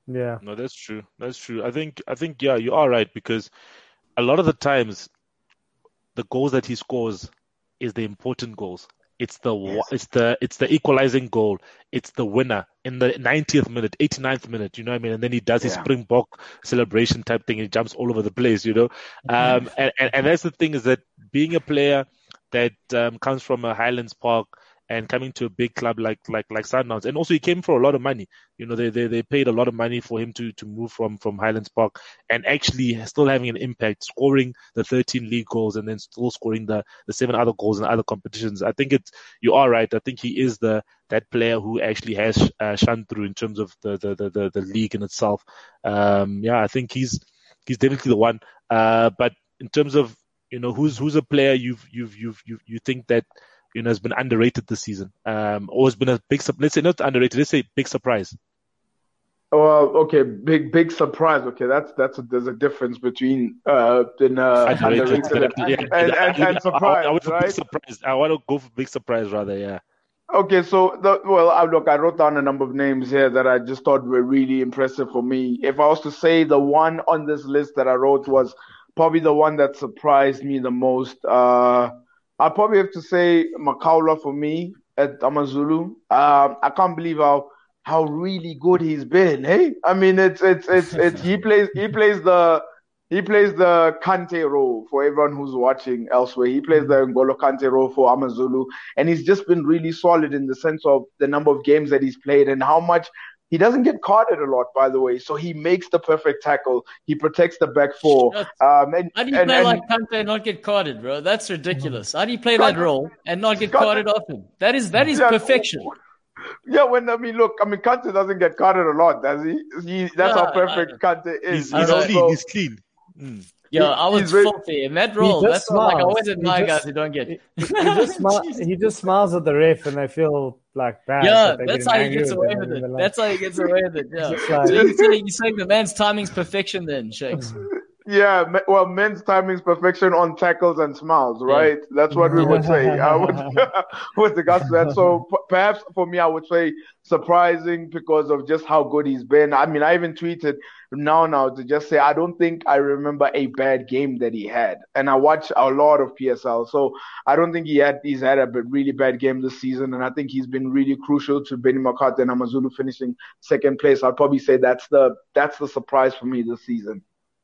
D: Yeah.
A: No, that's true. That's true. I think, I think, yeah, you are right, because a lot of the times the goals that he scores is the important goals. It's the yes. it's the it's the equalizing goal. It's the winner in the ninetieth minute, eighty-ninth minute. You know what I mean? And then he does his yeah. Springbok celebration type thing. And he jumps all over the place. You know, um, and, and and that's the thing, is that being a player that um, comes from a Highlands Park and coming to a big club like like like Sundowns, and also he came for a lot of money. You know, they they they paid a lot of money for him to to move from from Highlands Park, and actually still having an impact, scoring the thirteen league goals and then still scoring the the seven other goals in other competitions. I think it's you are right. I think he is the that player who actually has uh, shone through in terms of the the the the, the league in itself. Um, yeah, I think he's he's definitely the one. Uh, but in terms of, you know, who's who's a player you've you've you've you you think that, you know, has been underrated this season, um, or has been a big, let's say not underrated, let's say big surprise?
C: Well, okay, big big surprise. Okay, that's that's a, there's a difference between uh, in, uh underrated, underrated and, yeah, and, and, and surprise, I, I, I
A: right? Big surprise. I want to go for big surprise rather. Yeah.
C: Okay, so the, well, I, look, I wrote down a number of names here that I just thought were really impressive for me. If I was to say the one on this list that I wrote was probably the one that surprised me the most, uh, I'd probably have to say Makaula for me at Amazulu. Um, I can't believe how how really good he's been. Hey, I mean, it's it's it's it's he plays he plays the he plays the Kante role for everyone who's watching elsewhere. He plays the N'Golo Kante role for Amazulu, and he's just been really solid in the sense of the number of games that he's played and how much. He doesn't get carded a lot, by the way, so he makes the perfect tackle. He protects the back four. Um, and,
B: How do you
C: and,
B: play
C: and,
B: like Kante and not get carded, bro? That's ridiculous. How do you play that role and not get carded off him? That is that is
C: yeah,
B: perfection.
C: Yeah, when I mean, look, I mean, Kante doesn't get carded a lot, does he? he that's yeah, how perfect I, Kante is.
A: He's, he's clean. So, he's clean.
B: Mm. Yeah, he, I was filthy in that role. That's
D: smiles.
B: Like I always admire guys who don't get.
D: He, he just smi- he just smiles at the ref, and they feel like bad.
B: Yeah, that that's how he gets away with it. Like, that's how he gets away with it. Yeah. Like, so you're saying, you're saying the man's timing's perfection, then, Shakes.
C: Yeah, well, men's timing's perfection on tackles and smiles, right? Yeah. That's what we would say uh, with, with regards to that. So p- perhaps for me, I would say surprising because of just how good he's been. I mean, I even tweeted now now to just say I don't think I remember a bad game that he had, and I watch a lot of P S L, so I don't think he had he's had a really bad game this season, and I think he's been really crucial to Benny Makate and Amazulu finishing second place. I'd probably say that's the that's the surprise for me this season.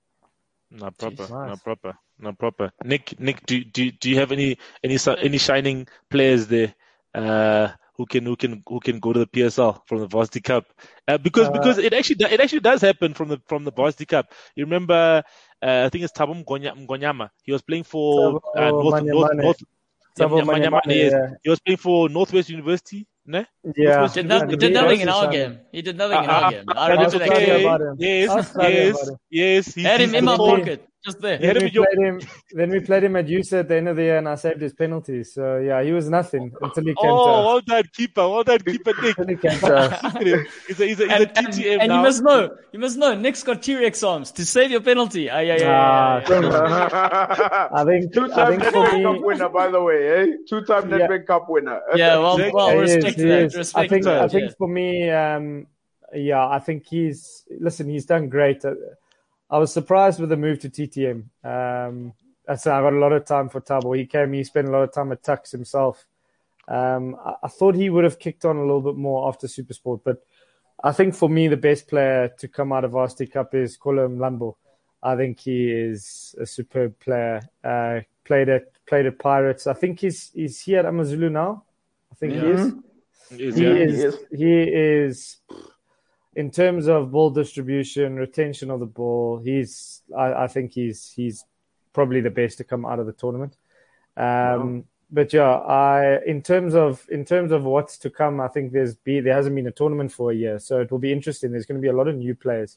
A: Not proper, nice. not proper, not proper. Nick, Nick, do do do you have any any any shining players there uh, who can who can who can go to the P S L from the Varsity Cup? Uh, because uh, because it actually it actually does happen from the from the Varsity Cup. You remember? Uh, I think it's Thabo Mngonyama. He was playing for uh, North North North.
D: Thabo Mngonyama,
A: yes.
D: yeah.
A: He was playing for Northwest University. No?
D: Yeah,
B: did, not, did nothing in our game. He did nothing in our game. I remember that game.
A: Yes, yes, yes.
B: Had him in my pocket, just there.
D: Then we, played him, then we played him at U S A at the end of the year, and I saved his penalties. So yeah, he was nothing until he came
A: oh,
D: to us.
A: Oh, well done, keeper. Well done, keeper Nick.
D: Until he came to us.
A: he's a, he's a, he's
B: and,
A: a T T M
B: and,
A: now.
B: And you must know, you must know, Nick's got T-Rex arms to save your penalty. Ah, yeah, yeah, yeah, yeah,
C: yeah.
D: I think
C: two-time
D: Nedbank
C: me... Cup winner, by the way, eh? Two-time yeah. Nedbank Cup winner.
B: Yeah, well, well, respect
D: is,
B: that. Respect
D: I think,
B: that.
D: I think
B: yeah.
D: for me, um, yeah, I think he's listen. He's done great. I was surprised with the move to T T M. Um, I said I got a lot of time for Thabo. He came. He spent a lot of time at Tuks himself. Um, I, I thought he would have kicked on a little bit more after Supersport, but I think for me the best player to come out of Varsity Cup is Kolo Mlambo. I think he is a superb player. Uh, played at played at Pirates. I think he's he's here at Amazulu now. I think
C: yeah.
D: he is.
A: He is,
D: he,
A: yeah.
D: is,
C: he is.
D: He is, in terms of ball distribution, retention of the ball, he's. I, I think he's he's probably the best to come out of the tournament. Um, wow. But yeah, I in terms of in terms of what's to come, I think there's be there hasn't been a tournament for a year, so it will be interesting. There's going to be a lot of new players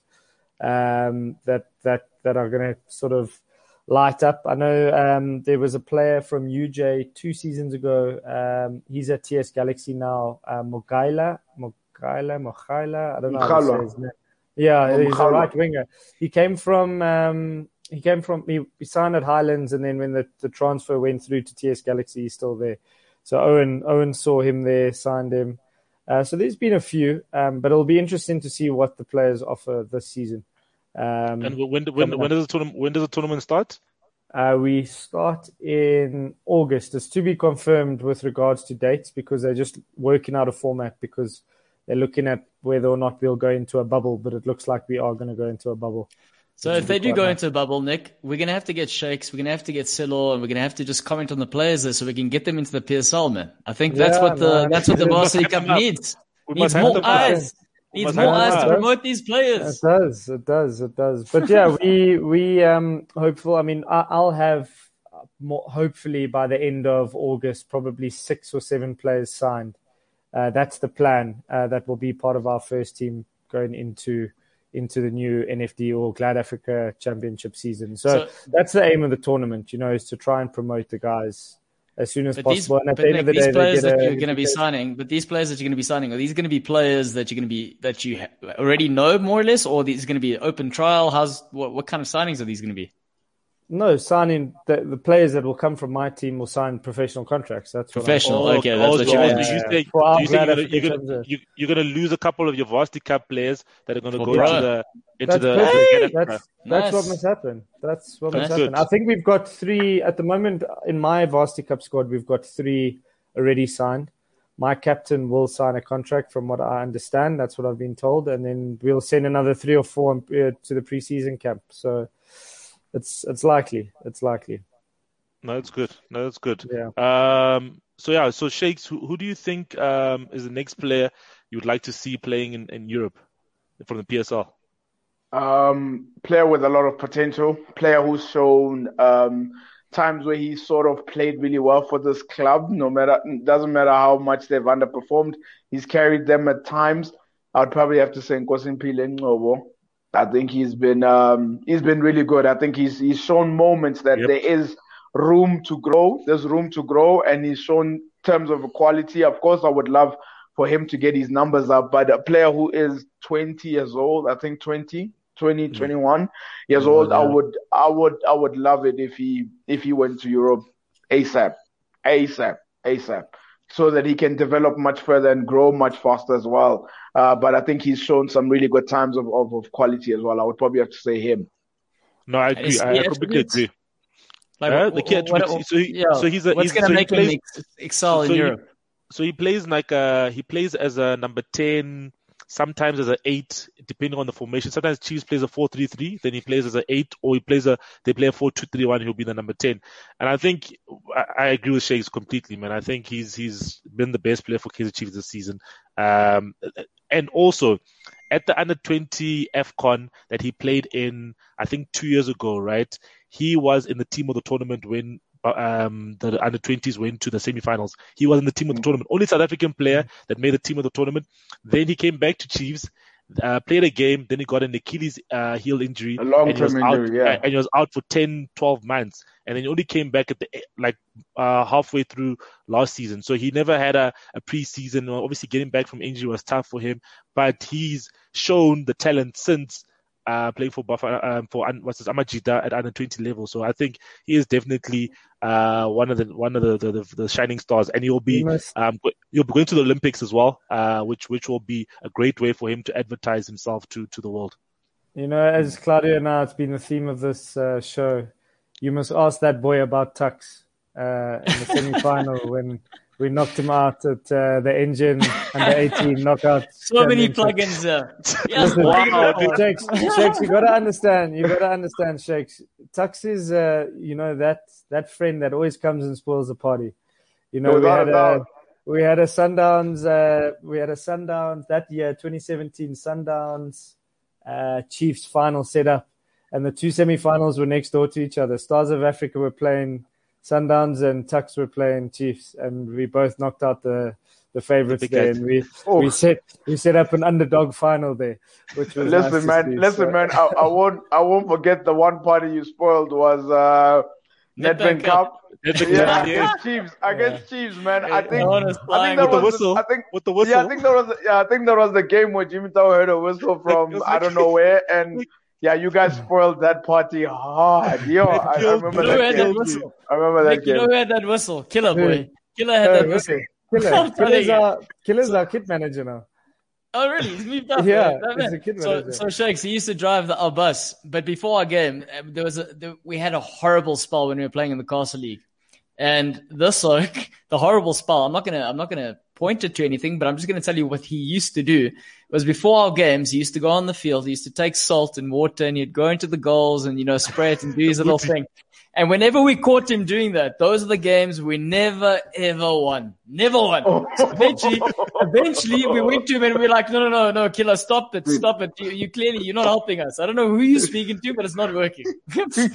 D: um, that that that are going to sort of light up. I know um, there was a player from U J two seasons ago. Um, he's at T S Galaxy now. Uh, Mogaila, Mogaila, Mogaila. I don't know how to say his name. Yeah, oh, he's a right winger. He came from. Um, he came from. He, he signed at Highlands, and then when the, the transfer went through to T S Galaxy, he's still there. So Owen Owen saw him there, signed him. Uh, so there's been a few, um, but it'll be interesting to see what the players offer this season. Um,
A: and when when when does the tournament when does the tournament start?
D: Uh, we start in August. It's to be confirmed with regards to dates because they're just working out a format because they're looking at whether or not we'll go into a bubble, but it looks like we are going to go into a bubble.
B: So if they do go into a bubble, Nick, we're going to have to get Shakes, we're going to have to get Silo, and we're going to have to just comment on the players there so we can get them into the P S L, man. I think that's
D: Yeah,
B: what the
D: man.
B: that's what the Varsity Cup needs.
A: We
B: Needs
A: must
B: more
A: have them
B: eyes.
A: We
B: Needs
A: must
B: more
A: have
B: eyes
A: them
B: to
D: up.
B: promote these
D: It
B: players.
D: does, it does, it does. But yeah, we we um hopeful. I mean, I, I'll have more. Hopefully by the end of August, probably six or seven players signed. Uh, that's the plan. Uh, that will be part of our first team going into into the new N F D or Glad Africa Championship season. So,
B: So-
D: that's the aim of the tournament. You know, is to try and promote the guys as soon as
B: But
D: possible.
B: these,
D: and at
B: but
D: the end
B: Nick,
D: of the
B: these
D: day, they
B: players
D: get
B: that
D: a
B: you're going to be
D: invitation.
B: signing, but these players that you're going to be signing, are these going to be players that you're going to be that you ha- already know more or less, or these going to be open trial? How's what, what kind of signings are these going to be?
D: No, signing the, the players that will come from my team will sign professional contracts. That's what I'm
B: Professional.
A: Oh,
B: Okay, that's
A: oh,
B: what
A: so,
B: you
A: oh,
B: meant.
A: so
D: Yeah,
A: you
D: yeah.
A: say,
D: For our
A: so you say you're
D: Glad
A: gonna, you're
D: Africa
A: gonna,
D: Championship.
A: you, you're gonna lose a couple of your Varsity Cup players that are gonna
B: For
A: go
B: pro.
A: into the into
D: That's
A: the.
D: perfect.
A: into the-
D: That's that's what
B: Nice.
D: must happen. That's what must
A: That's
D: happen.
A: good.
D: I think we've got three at the moment in my Varsity Cup squad. We've got three already signed. My captain will sign a contract, from what I understand. That's what I've been told, and then we'll send another three or four uh, to the preseason camp. So it's it's likely. It's likely.
A: No, that's good. No, that's good.
D: Yeah.
A: Um. So yeah. So Shakes, who, who do you think um is the next player you would like to see playing in, in Europe from the P S L?
C: Um, player with a lot of potential, player who's shown um, times where he sort of played really well for this club. No matter, doesn't matter how much they've underperformed, he's carried them at times. I'd probably have to say Nkosimpile Ngcobo. I think he's been um, he's been really good. I think he's he's shown moments that
A: Yep.
C: there is room to grow. There's room to grow, and he's shown terms of quality. Of course, I would love for him to get his numbers up, but a player who is twenty years old, I think twenty, twenty,
A: Mm.
C: twenty-one years
A: Yeah,
C: old, I
A: yeah.
C: would, I would, I would love it if he, if he went to Europe ASAP, ASAP, ASAP, so that he can develop much further and grow much faster as well. Uh, but I think he's shown some really good times of, of, of quality as well. I would probably have to say him.
A: No, I
B: And
A: agree.
B: his
A: I, I
B: key
A: completely
B: attributes?
A: agree.
B: Like,
A: Uh,
B: what-
A: the key
B: what-
A: attributes- so he-
B: yeah,
A: so he's a-
B: what's
A: he's-
B: going to
A: so he
B: make
A: plays-
B: him ex- excel
A: so
B: in
A: he-
B: Europe?
A: So he plays like uh he plays as a number ten, sometimes as an eight, depending on the formation. Sometimes Chiefs plays a four three three, then he plays as an eight, or he plays a they play a four two three one. He'll be the number ten. And I think I, I agree with Shakes completely, man. I think he's he's been the best player for Kaizer Chiefs this season. Um, and also at the under twenty AFCON that he played in, I think two years ago, right? He was in the team of the tournament when um, the under twenties went to the semifinals. He was in the team of the tournament. Only South African player that made the team of the tournament. Then he came back to Chiefs, uh, played a game. Then he got an Achilles uh, heel injury.
C: A long-term
A: and he was
C: injury,
A: out,
C: yeah.
A: And he was out for ten, twelve months. And then he only came back at the like uh, halfway through last season. So he never had a, a preseason. Obviously, getting back from injury was tough for him. But he's shown the talent since Uh, playing for Buffalo, um, for what's this, Amajita at under twenty level. So I think he is definitely uh, one of the one of the, the, the, the shining stars, and he'll be
D: You must-
A: um, he'll be going to the Olympics as well, uh, which which will be a great way for him to advertise himself to to the world.
D: You know, as Claudia now, it's been the theme of this uh, show. You must ask that boy about Tux uh, in the semi-final when we knocked him out at uh, the Engine under eighteen knockout.
B: So many
D: championship.
B: plugins there. Yes,
D: Listen,
B: wow.
D: Shakes, Shakes, you gotta understand. You gotta understand, Shakes. Tux is, uh, you know, that that friend that always comes and spoils the party. You know, we
C: Without
D: had
C: a
D: a
C: doubt.
D: we had a Sundowns. Uh, we had a Sundowns that year, twenty seventeen Sundowns uh, Chiefs final set up, and the two semi-finals were next door to each other. Stars of Africa were playing Sundowns and Tux were playing Chiefs, and we both knocked out the the favorites
A: The big
D: there,
A: guys.
D: and we
C: Oh.
D: we set we set up an underdog final there, which was nice
C: Listen,
D: to
C: man.
D: see.
C: Listen,
D: So-
C: man. I, I won't. I won't forget the one party you spoiled was uh,
B: Nedbank
C: Nedbank Cup.
A: Nedbank
C: Yeah,
A: Cup, yeah.
C: against Chiefs. Against Chiefs, man. I think.
B: No one is
C: I
B: flying
C: think that
A: With the
C: was.
A: whistle.
C: I think.
A: With the whistle.
C: Yeah, I think there was. Yeah, I think there was the game where Jimmy Tao heard a whistle from
A: was
C: I
A: like-
C: don't know where, and yeah, you guys spoiled that party hard. Yo, I, I
A: killed
C: remember
B: You know who
C: that
B: had that
C: game.
B: whistle?
C: I remember that
B: Nick, you know
C: game.
B: who had that whistle? Killer boy.
D: Who?
B: Killer had
D: Hey,
B: that
D: okay.
B: whistle.
D: Killer, Killer's, our, Killer's our kit manager now.
B: Oh, really? He's moved up.
D: Yeah,
B: man.
D: he's a kid
B: so,
D: manager.
B: so Shakes, he used to drive the, our bus, but before our game, there was a there, we had a horrible spell when we were playing in the Castle League, and this like the horrible spell. I'm not gonna I'm not gonna point it to anything, but I'm just gonna tell you what he used to do. It was before our games. He used to go on the field. He used to take salt and water, and he'd go into the goals and you know spray it and do his little thing. And whenever we caught him doing that, those are the games we never, ever won. Never won. So eventually, eventually we went to him and we were like, no, no, no, no, Killer, stop it, stop it. You, you clearly, you're not helping us. I don't know who you're speaking to, but it's not working.
A: Speaking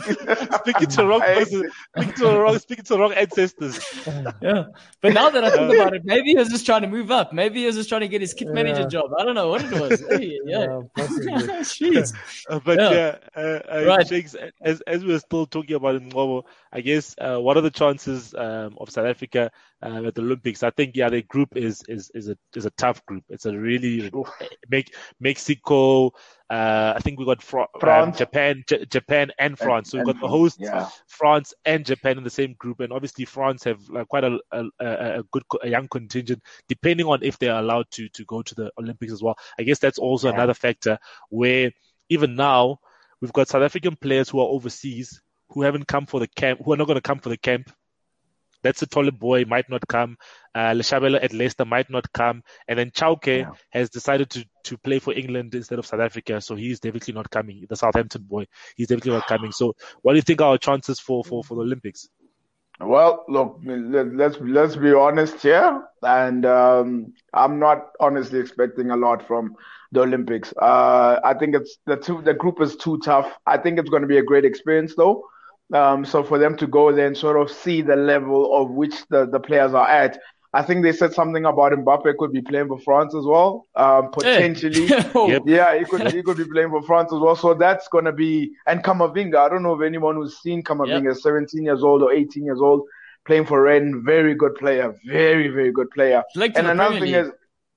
A: to the wrong person, speaking to the wrong, speaking to the wrong ancestors.
B: Yeah. But now that I think about it, maybe he was just trying to move up. Maybe he was just trying to get his kit yeah. manager job. I don't know what it was. Hey, yeah. yeah Jeez.
A: Uh, but
B: yeah,
A: yeah, uh, uh,
B: right.
A: Shakes, as, as we were still talking about it, I guess uh, what are the chances um, of South Africa uh, at the Olympics? I think yeah, their group is is is a is a tough group. It's a really make Mexico. Uh, I think we got Fr- France, um, Japan, J- Japan and France. So we've got the hosts, yeah. France and Japan in the same group, and obviously France have like, quite a, a, a good a young contingent, depending on if they're allowed to to go to the Olympics as well. I guess that's also yeah. another factor where even now we've got South African players who are overseas, who haven't come for the camp, who are not going to come for the camp. That's a Tole boy, might not come. Uh, Leshabela at Leicester might not come. And then Chauke yeah. has decided to, to play for England instead of South Africa. So he's definitely not coming. The Southampton boy, he's definitely not coming. So what do you think are our chances for, for, for the Olympics?
C: Well, look, let's, let's be honest here. And um, I'm not honestly expecting a lot from the Olympics. Uh, I think it's the two, the group is too tough. I think it's going to be a great experience though. Um, so for them to go there and sort of see the level of which the, the players are at, I think they said something about Mbappe could be playing for France as well, um, potentially.
B: Hey.
C: Yeah, he could he could be playing for France as well. So that's going to be, and Kamavinga, I don't know if anyone who's seen Kamavinga, yep. seventeen years old or eighteen years old, playing for Rennes, very good player, very, very good player.
B: Like
C: and another thing League. is,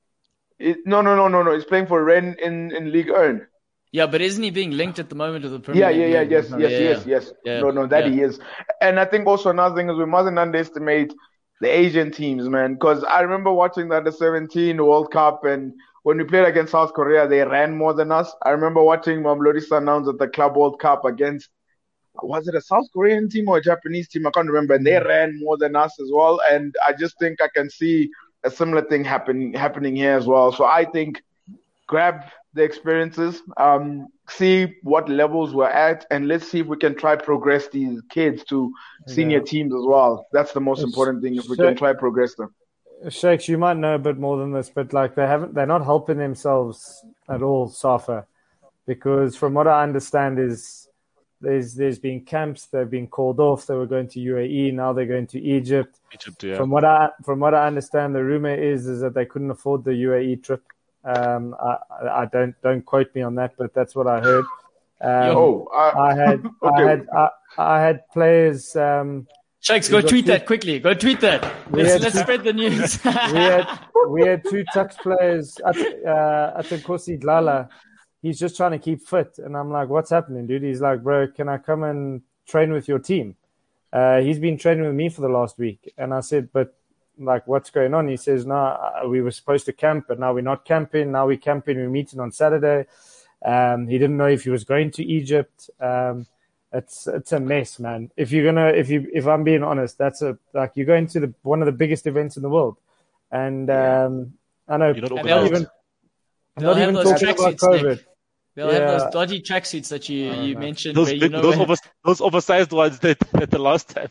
C: it, no, no, no, no, no, he's playing for Rennes in, in Ligue one.
B: Yeah, but isn't he being linked at the moment to the Premier
C: League? Yeah, yeah, yeah, yes,
B: no,
C: yes,
B: yeah,
C: yes, yes.
B: Yeah.
C: No, no, that
B: yeah.
C: he is. And I think also another thing is we mustn't underestimate the Asian teams, man. Because I remember watching the under seventeen World Cup, and when we played against South Korea, they ran more than us. I remember watching Mamelodi Sundowns at the Club World Cup against, was it a South Korean team or a Japanese team? I can't remember. And they ran more than us as well. And I just think I can see a similar thing happen, happening here as well. So I think grab the experiences, um, see what levels we're at, and let's see if we can try progress these kids to senior yeah. teams as well. That's the most it's, important thing, if we Sh- can try progress them.
D: Shakes, you might know a bit more than this, but like they haven't, they're not helping themselves at all, Safa, because from what I understand is there's there's been camps, they've been called off. They were going to U A E, now they're going to Egypt.
A: Egypt, yeah.
D: From what I from what I understand, the rumor is is that they couldn't afford the U A E trip. Um, I, I don't don't quote me on that, but that's what I heard. Um,
C: oh, uh,
D: I had okay. I had I, I had players. Um,
B: Shakes, go tweet two, that quickly. Go tweet that. Let's, let's two, spread the news.
D: we had we had two Tuks players. At uh, Atenkosi Dlala, he's just trying to keep fit, and I'm like, "What's happening, dude?" He's like, "Bro, can I come and train with your team?" Uh, he's been training with me for the last week, and I said, "But." Like, what's going on? He says, no, we were supposed to camp, but now we're not camping. Now we're camping. We're meeting on Saturday. Um, he didn't know if he was going to Egypt. Um, it's it's a mess, man. If you're gonna, if you, if I'm being honest, that's a like you're going to the one of the biggest events in the world, and um, I know
A: not
B: they'll
D: even
B: they'll
D: not
B: have
D: even
B: those
D: talking about COVID.
B: Nick. They'll yeah. have those dodgy tracksuits that you,
D: oh,
B: you
D: no.
B: mentioned.
A: Those
B: where, you
A: big,
B: know,
A: those,
B: where...
A: over, those oversized ones that, that the last time.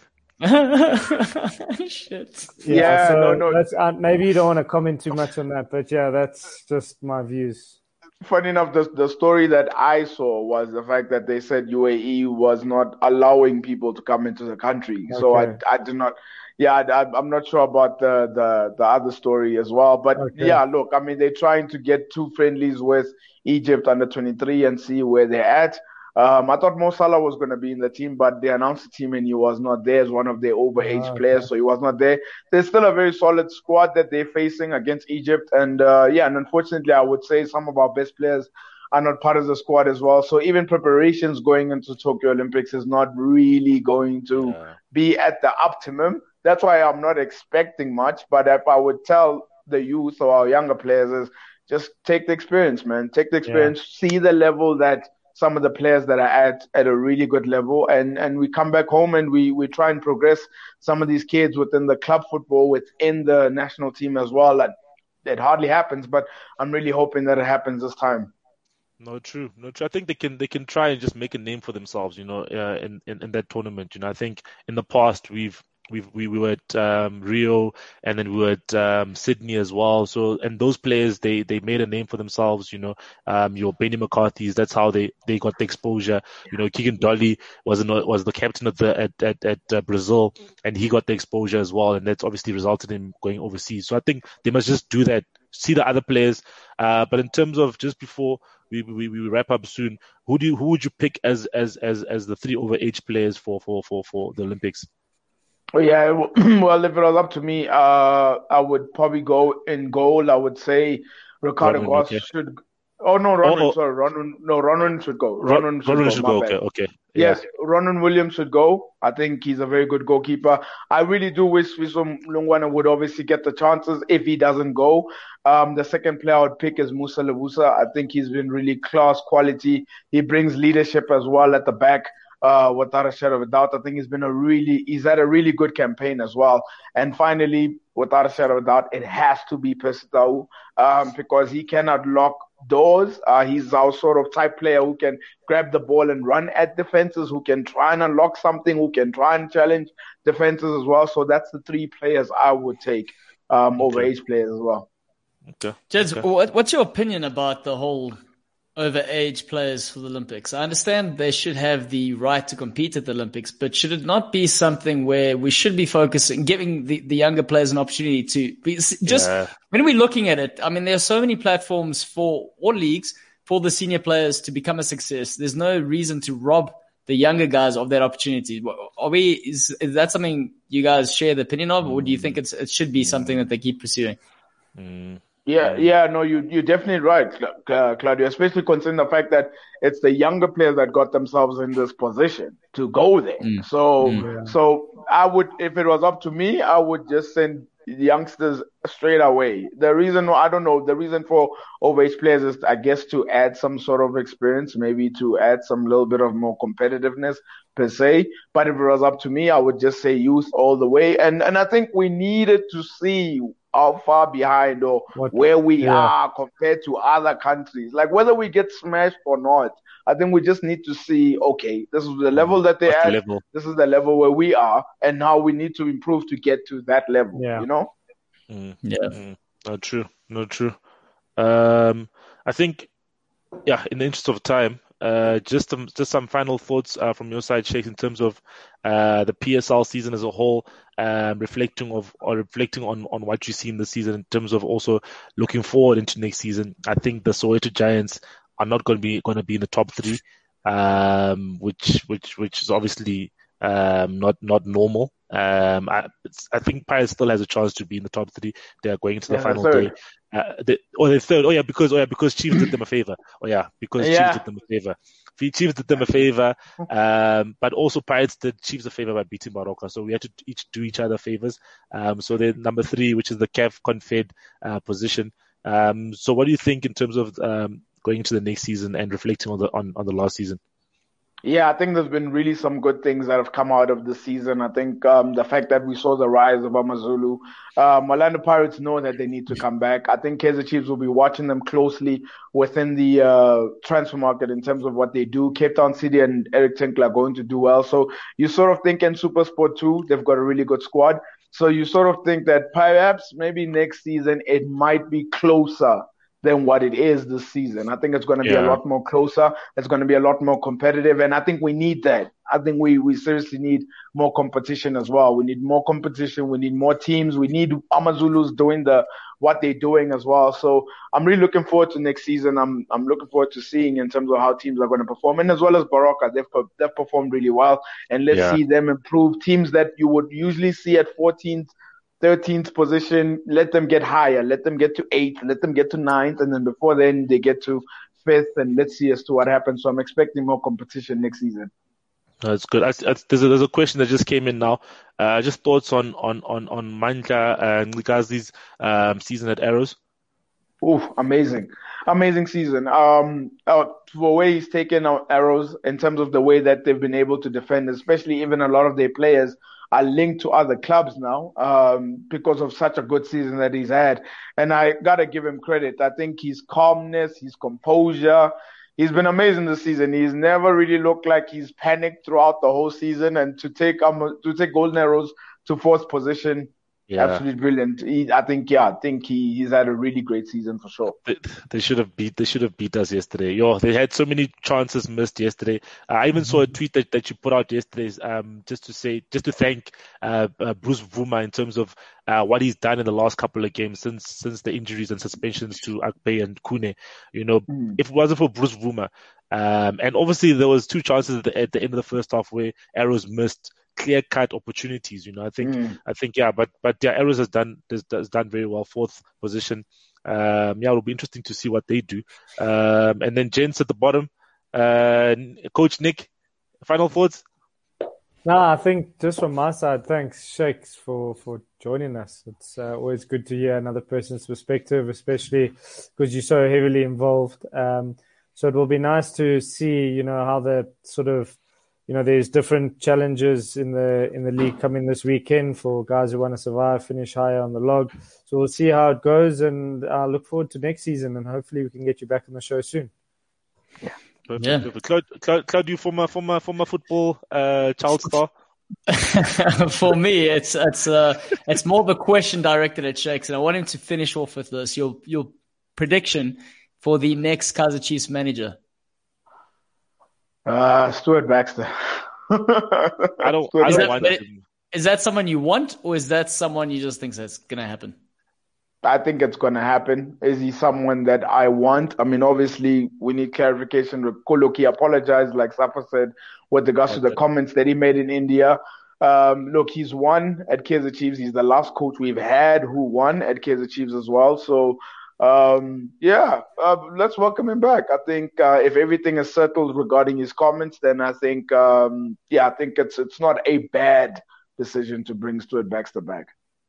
B: Shit.
D: Yeah,
C: yeah
D: so
C: no, no.
D: That's, uh, maybe you don't want to comment too much on that, but yeah, that's just my views.
C: Funny enough, the the story that I saw was the fact that they said U A E was not allowing people to come into the country. Okay. So I I did not. Yeah, I, I'm not sure about the, the, the other story as well. But okay. yeah, look, I mean, they're trying to get two friendlies with Egypt under twenty-three and see where they're at. Um, I thought Mo Salah was going to be in the team, but they announced the team and he was not there as one of their overage oh, okay. players, so he was not there. There's still a very solid squad that they're facing against Egypt. And uh, yeah, and unfortunately, I would say some of our best players are not part of the squad as well. So even preparations going into Tokyo Olympics is not really going to yeah. be at the optimum. That's why I'm not expecting much. But if I would tell the youth or our younger players is just take the experience, man. Take the experience, yeah. see the level that some of the players that are at at a really good level, and, and we come back home and we, we try and progress some of these kids within the club football, within the national team as well. And it hardly happens, but I'm really hoping that it happens this time.
A: No, true, no, true. I think they can they can try and just make a name for themselves, you know, uh, in, in in that tournament. You know, I think in the past we've. We've, we we were at um, Rio, and then we were at um, Sydney as well. So, and those players, they, they made a name for themselves. You know, um, your Benny McCarthy's. That's how they, they got the exposure. You know, Keegan Dolly was an, was the captain of the at at, at uh, Brazil, and he got the exposure as well. And that's obviously resulted in going overseas. So I think they must just do that. See the other players. Uh, but in terms of just before we, we we wrap up soon, who do you, who would you pick as as as as the three over age players for for for for the Olympics?
C: Yeah, well, if it was up to me, uh, I would probably go in goal. I would say Ricardo
A: Ronwen,
C: Goss
A: okay.
C: should. Oh no, Ronwen,
A: oh, oh.
C: sorry, Ronwen. No, Ronwen should go. Ronwen should
A: Ronwen
C: go.
A: should
C: my
A: go.
C: bad.
A: Okay, okay.
C: Yes,
A: yeah.
C: Ronwen Williams should go. I think he's a very good goalkeeper. I really do wish Wiso Mlungwana would obviously get the chances if he doesn't go. Um, the second player I would pick is Musa Levusa. I think he's been really class quality. He brings leadership as well at the back. Uh, without a shadow of a doubt, I think he's been a really, he's had a really good campaign as well. And finally, without a shadow of a doubt, it has to be Percy Tau, um, because he cannot lock doors. Uh, he's our sort of type player who can grab the ball and run at defenses, who can try and unlock something, who can try and challenge defenses as well. So that's the three players I would take um, over
A: okay.
C: age players as well.
A: Okay.
B: Jez,
A: okay.
B: what, what's your opinion about the whole over age players for the Olympics? I understand they should have the right to compete at the Olympics, but should it not be something where we should be focusing, giving the, the younger players an opportunity to be just, yeah. when we're looking at it, I mean, there are so many platforms for all leagues for the senior players to become a success. There's no reason to rob the younger guys of that opportunity. Are we, is, is that something you guys share the opinion of, or do you think it's, it should be something that they keep pursuing?
A: Mm.
C: Yeah, yeah, no, you, you're definitely right, Claudio, especially considering the fact that it's the younger players that got themselves in this position to go there. Mm. So, mm. so I would, if it was up to me, I would just send youngsters straight away. The reason, I don't know, the reason for overage players is, I guess, to add some sort of experience, maybe to add some little bit of more competitiveness per se. But if it was up to me, I would just say youth all the way. And, and I think we needed to see how far behind or what, where we yeah. are compared to other countries. Like whether we get smashed or not, I think we just need to see, okay, this is the level that they're
A: What's
C: at.
A: The level?
C: This is the level where we are, and now we need to improve to get to that level,
D: yeah.
C: you know?
A: Mm,
B: yeah.
A: Mm, not true. Not true. Um, I think, yeah, in the interest of time, Uh, just some, just some final thoughts uh, from your side, Sheikh, in terms of uh, the P S L season as a whole, um, reflecting of or reflecting on, on what you see in the season, in terms of also looking forward into next season. I think the Soweto Giants are not going to be going to be in the top three, um, which which which is obviously um, not not normal. Um, I, it's, I think Pirates still has a chance to be in the top three. They are going into the
C: yeah,
A: final day. Uh, they, or they're third. Oh yeah, because oh yeah, because Chiefs did them a favor. Oh yeah, because
C: yeah.
A: Chiefs did them a favor. Chiefs did them a favor, um, but also Pirates did Chiefs a favor by beating Baroka. So we had to each do each other favors. Um, so they're number three, which is the C A F Confed uh, position. Um, so what do you think in terms of um, going into the next season and reflecting on the on, on the last season?
C: Yeah, I think there's been really some good things that have come out of the season. I think um, the fact that we saw the rise of Amazulu. Um, Orlando Pirates know that they need to come back. I think Kaizer Chiefs will be watching them closely within the uh, transfer market in terms of what they do. Cape Town City and Eric Tinkler are going to do well. So you sort of think in Super Sport two, they've got a really good squad. So you sort of think that perhaps maybe next season it might be closer than what it is this season. I think it's going to be
A: yeah.
C: a lot more closer. It's going to be a lot more competitive. And I think we need that. I think we, we seriously need more competition as well. We need more competition. We need more teams. We need Amazulus doing the what they're doing as well. So I'm really looking forward to next season. I'm I'm looking forward to seeing in terms of how teams are going to perform. And as well as Baroka, they've, they've performed really well. And let's yeah. see them improve. Teams that you would usually see at fourteenth, thirteenth position, let them get higher, let them get to eighth, let them get to ninth, and then before then they get to fifth, and let's see as to what happens. So I'm expecting more competition next season.
A: That's good. I, I, there's, a, there's a question that just came in now. Uh, just thoughts on on on on Mandla and Ngazi's um, season at Arrows.
C: Oh, amazing, amazing season. Um, uh, the way he's taken out Arrows in terms of the way that they've been able to defend, especially even a lot of their players are linked to other clubs now um, because of such a good season that he's had. And I gotta give him credit. I think his calmness, his composure. He's been amazing this season. He's never really looked like he's panicked throughout the whole season. And to take um to take Golden Arrows to fourth position, yeah. absolutely brilliant. He, I think yeah, I think he, he's had a really great season for sure.
A: They, they should have beat they should have beat us yesterday. Yo, they had so many chances missed yesterday. Uh, I even mm-hmm. saw a tweet that, that you put out yesterday, um, just to say just to thank uh, uh, Bruce Vuma in terms of uh, what he's done in the last couple of games since since the injuries and suspensions to Akpe and Kune. You know, mm. if it wasn't for Bruce Vuma, um, and obviously there was two chances at the, at the end of the first half where Arrows missed clear-cut opportunities. You know, I think, mm. I think, yeah, but but yeah, Arrows has done has, has done very well, fourth position. Um, yeah, it'll be interesting to see what they do. Um, and then gents at the bottom, uh, Coach Nick, final thoughts.
D: No, I think just from my side, thanks Shakes for for joining us. It's uh, always good to hear another person's perspective, especially because you're so heavily involved. Um, so it will be nice to see, you know, how the sort of You know, there's different challenges in the in the league coming this weekend for guys who want to survive, finish higher on the log. So we'll see how it goes, and I look forward to next season, and hopefully we can get you back on the show soon.
A: Yeah, perfect, yeah. Perfect. Claude, Claude, Claude, you former former former football uh, child star.
B: For me, it's it's uh it's more of a question directed at Shakes, and I want him to finish off with this. Your your prediction for the next Kaizer Chiefs manager.
C: Uh, Stuart Baxter.
A: I don't. I don't want
B: that, is that someone you want, or is that someone you just think that's gonna happen?
C: I think it's gonna happen. Is he someone that I want? I mean, obviously, we need clarification. Koloki apologized, like Safa said, with regards okay. to the comments that he made in India. Um, look, he's won at Kaizer Chiefs. He's the last coach we've had who won at Kaizer Chiefs as well. So. Um, yeah, uh, let's welcome him back. I think uh, if everything is settled regarding his comments, then I think, um, yeah, I think it's it's not a bad decision to bring Stuart Baxter back.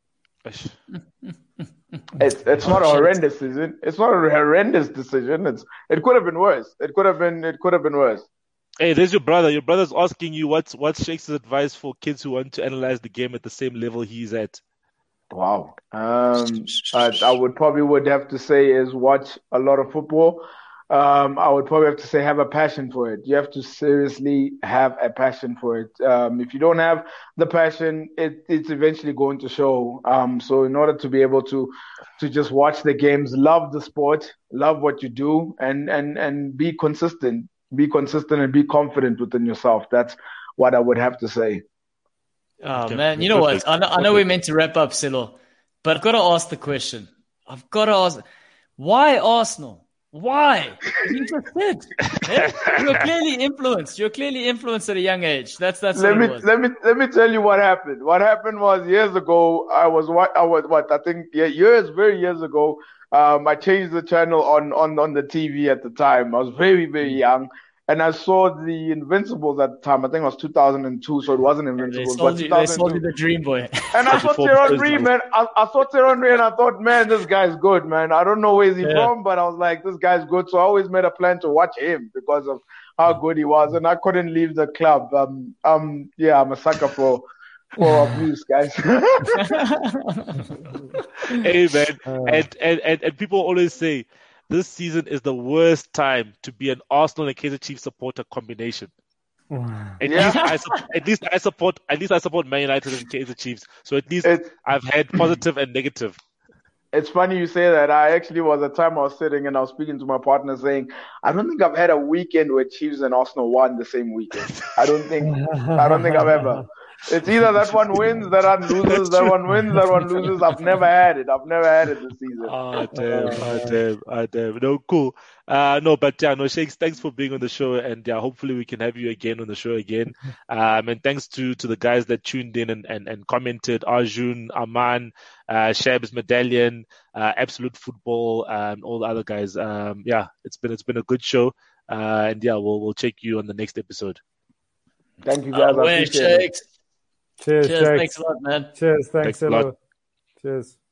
C: it's it's not a horrendous decision. It's not a horrendous decision. It's it could have been worse. It could have been it could have been worse.
A: Hey, there's your brother. Your brother's asking you what's what's Shakes' advice for kids who want to analyze the game at the same level he's at.
C: Wow. Um, I, I would probably would have to say is watch a lot of football. Um, I would probably have to say have a passion for it. You have to seriously have a passion for it. Um, if you don't have the passion, it, it's eventually going to show. Um, so in order to be able to to just watch the games, love the sport, love what you do, and and and be consistent, be consistent, and be confident within yourself. That's what I would have to say.
B: Oh, okay. Man, you know Perfect. what? I know, I know we're meant to wrap up, Silo, but I've got to ask the question. I've got to ask, why Arsenal? Why? You just said. Yeah? You were clearly influenced. You were clearly influenced at a young age. That's that's
C: let
B: what
C: me,
B: it was.
C: Let me, let me tell you what happened. What happened was years ago, I was what, I was what, I think yeah, years, very years ago, um, I changed the channel on, on, on the T V at the time. I was very, very young. And I saw the Invincibles at the time. I think it was two thousand two, so it wasn't Invincibles.
B: They sold, you, they sold you the Dream Boy.
C: And I saw Thierry Henry, man. I, I saw Thierry Henry, and I thought, man, this guy's good, man. I don't know where he's yeah. from, but I was like, this guy's good. So I always made a plan to watch him because of how good he was, and I couldn't leave the club. Um, um, yeah, I'm a sucker for for abuse, guys.
A: Hey, man, uh, and, and and and people always say, this season is the worst time to be an Arsenal and Kaizer Chiefs supporter combination. At, yeah. least I, at least I support. At least I support Man United and Kaizer Chiefs. So at least it's, I've had positive and negative.
C: It's funny you say that. I actually was a time I was sitting and I was speaking to my partner saying, I don't think I've had a weekend where Chiefs and Arsenal won the same weekend. I don't think. I don't think I've ever. It's either that one wins, that one loses, that one wins, that one loses. I've never had it. I've never had it this season.
A: Oh, damn. Oh, damn. Oh, damn. No, cool. Uh, no, but yeah, no, Shakes, thanks for being on the show. And yeah, hopefully we can have you again on the show again. Um, and thanks to, to the guys that tuned in and, and, and commented, Arjun, Aman, uh, Shabs Medallion, uh, Absolute Football, um, all the other guys. Um, yeah, it's been, it's been a good show. Uh, and yeah, we'll, we'll check you on the next episode.
C: Thank you guys.
B: Uh,
C: I appreciate it.
D: Cheers,
B: Cheers.
D: Shakes.
B: Thanks a lot, man.
D: Cheers. Thanks,
A: Thanks a lot.
D: Cheers.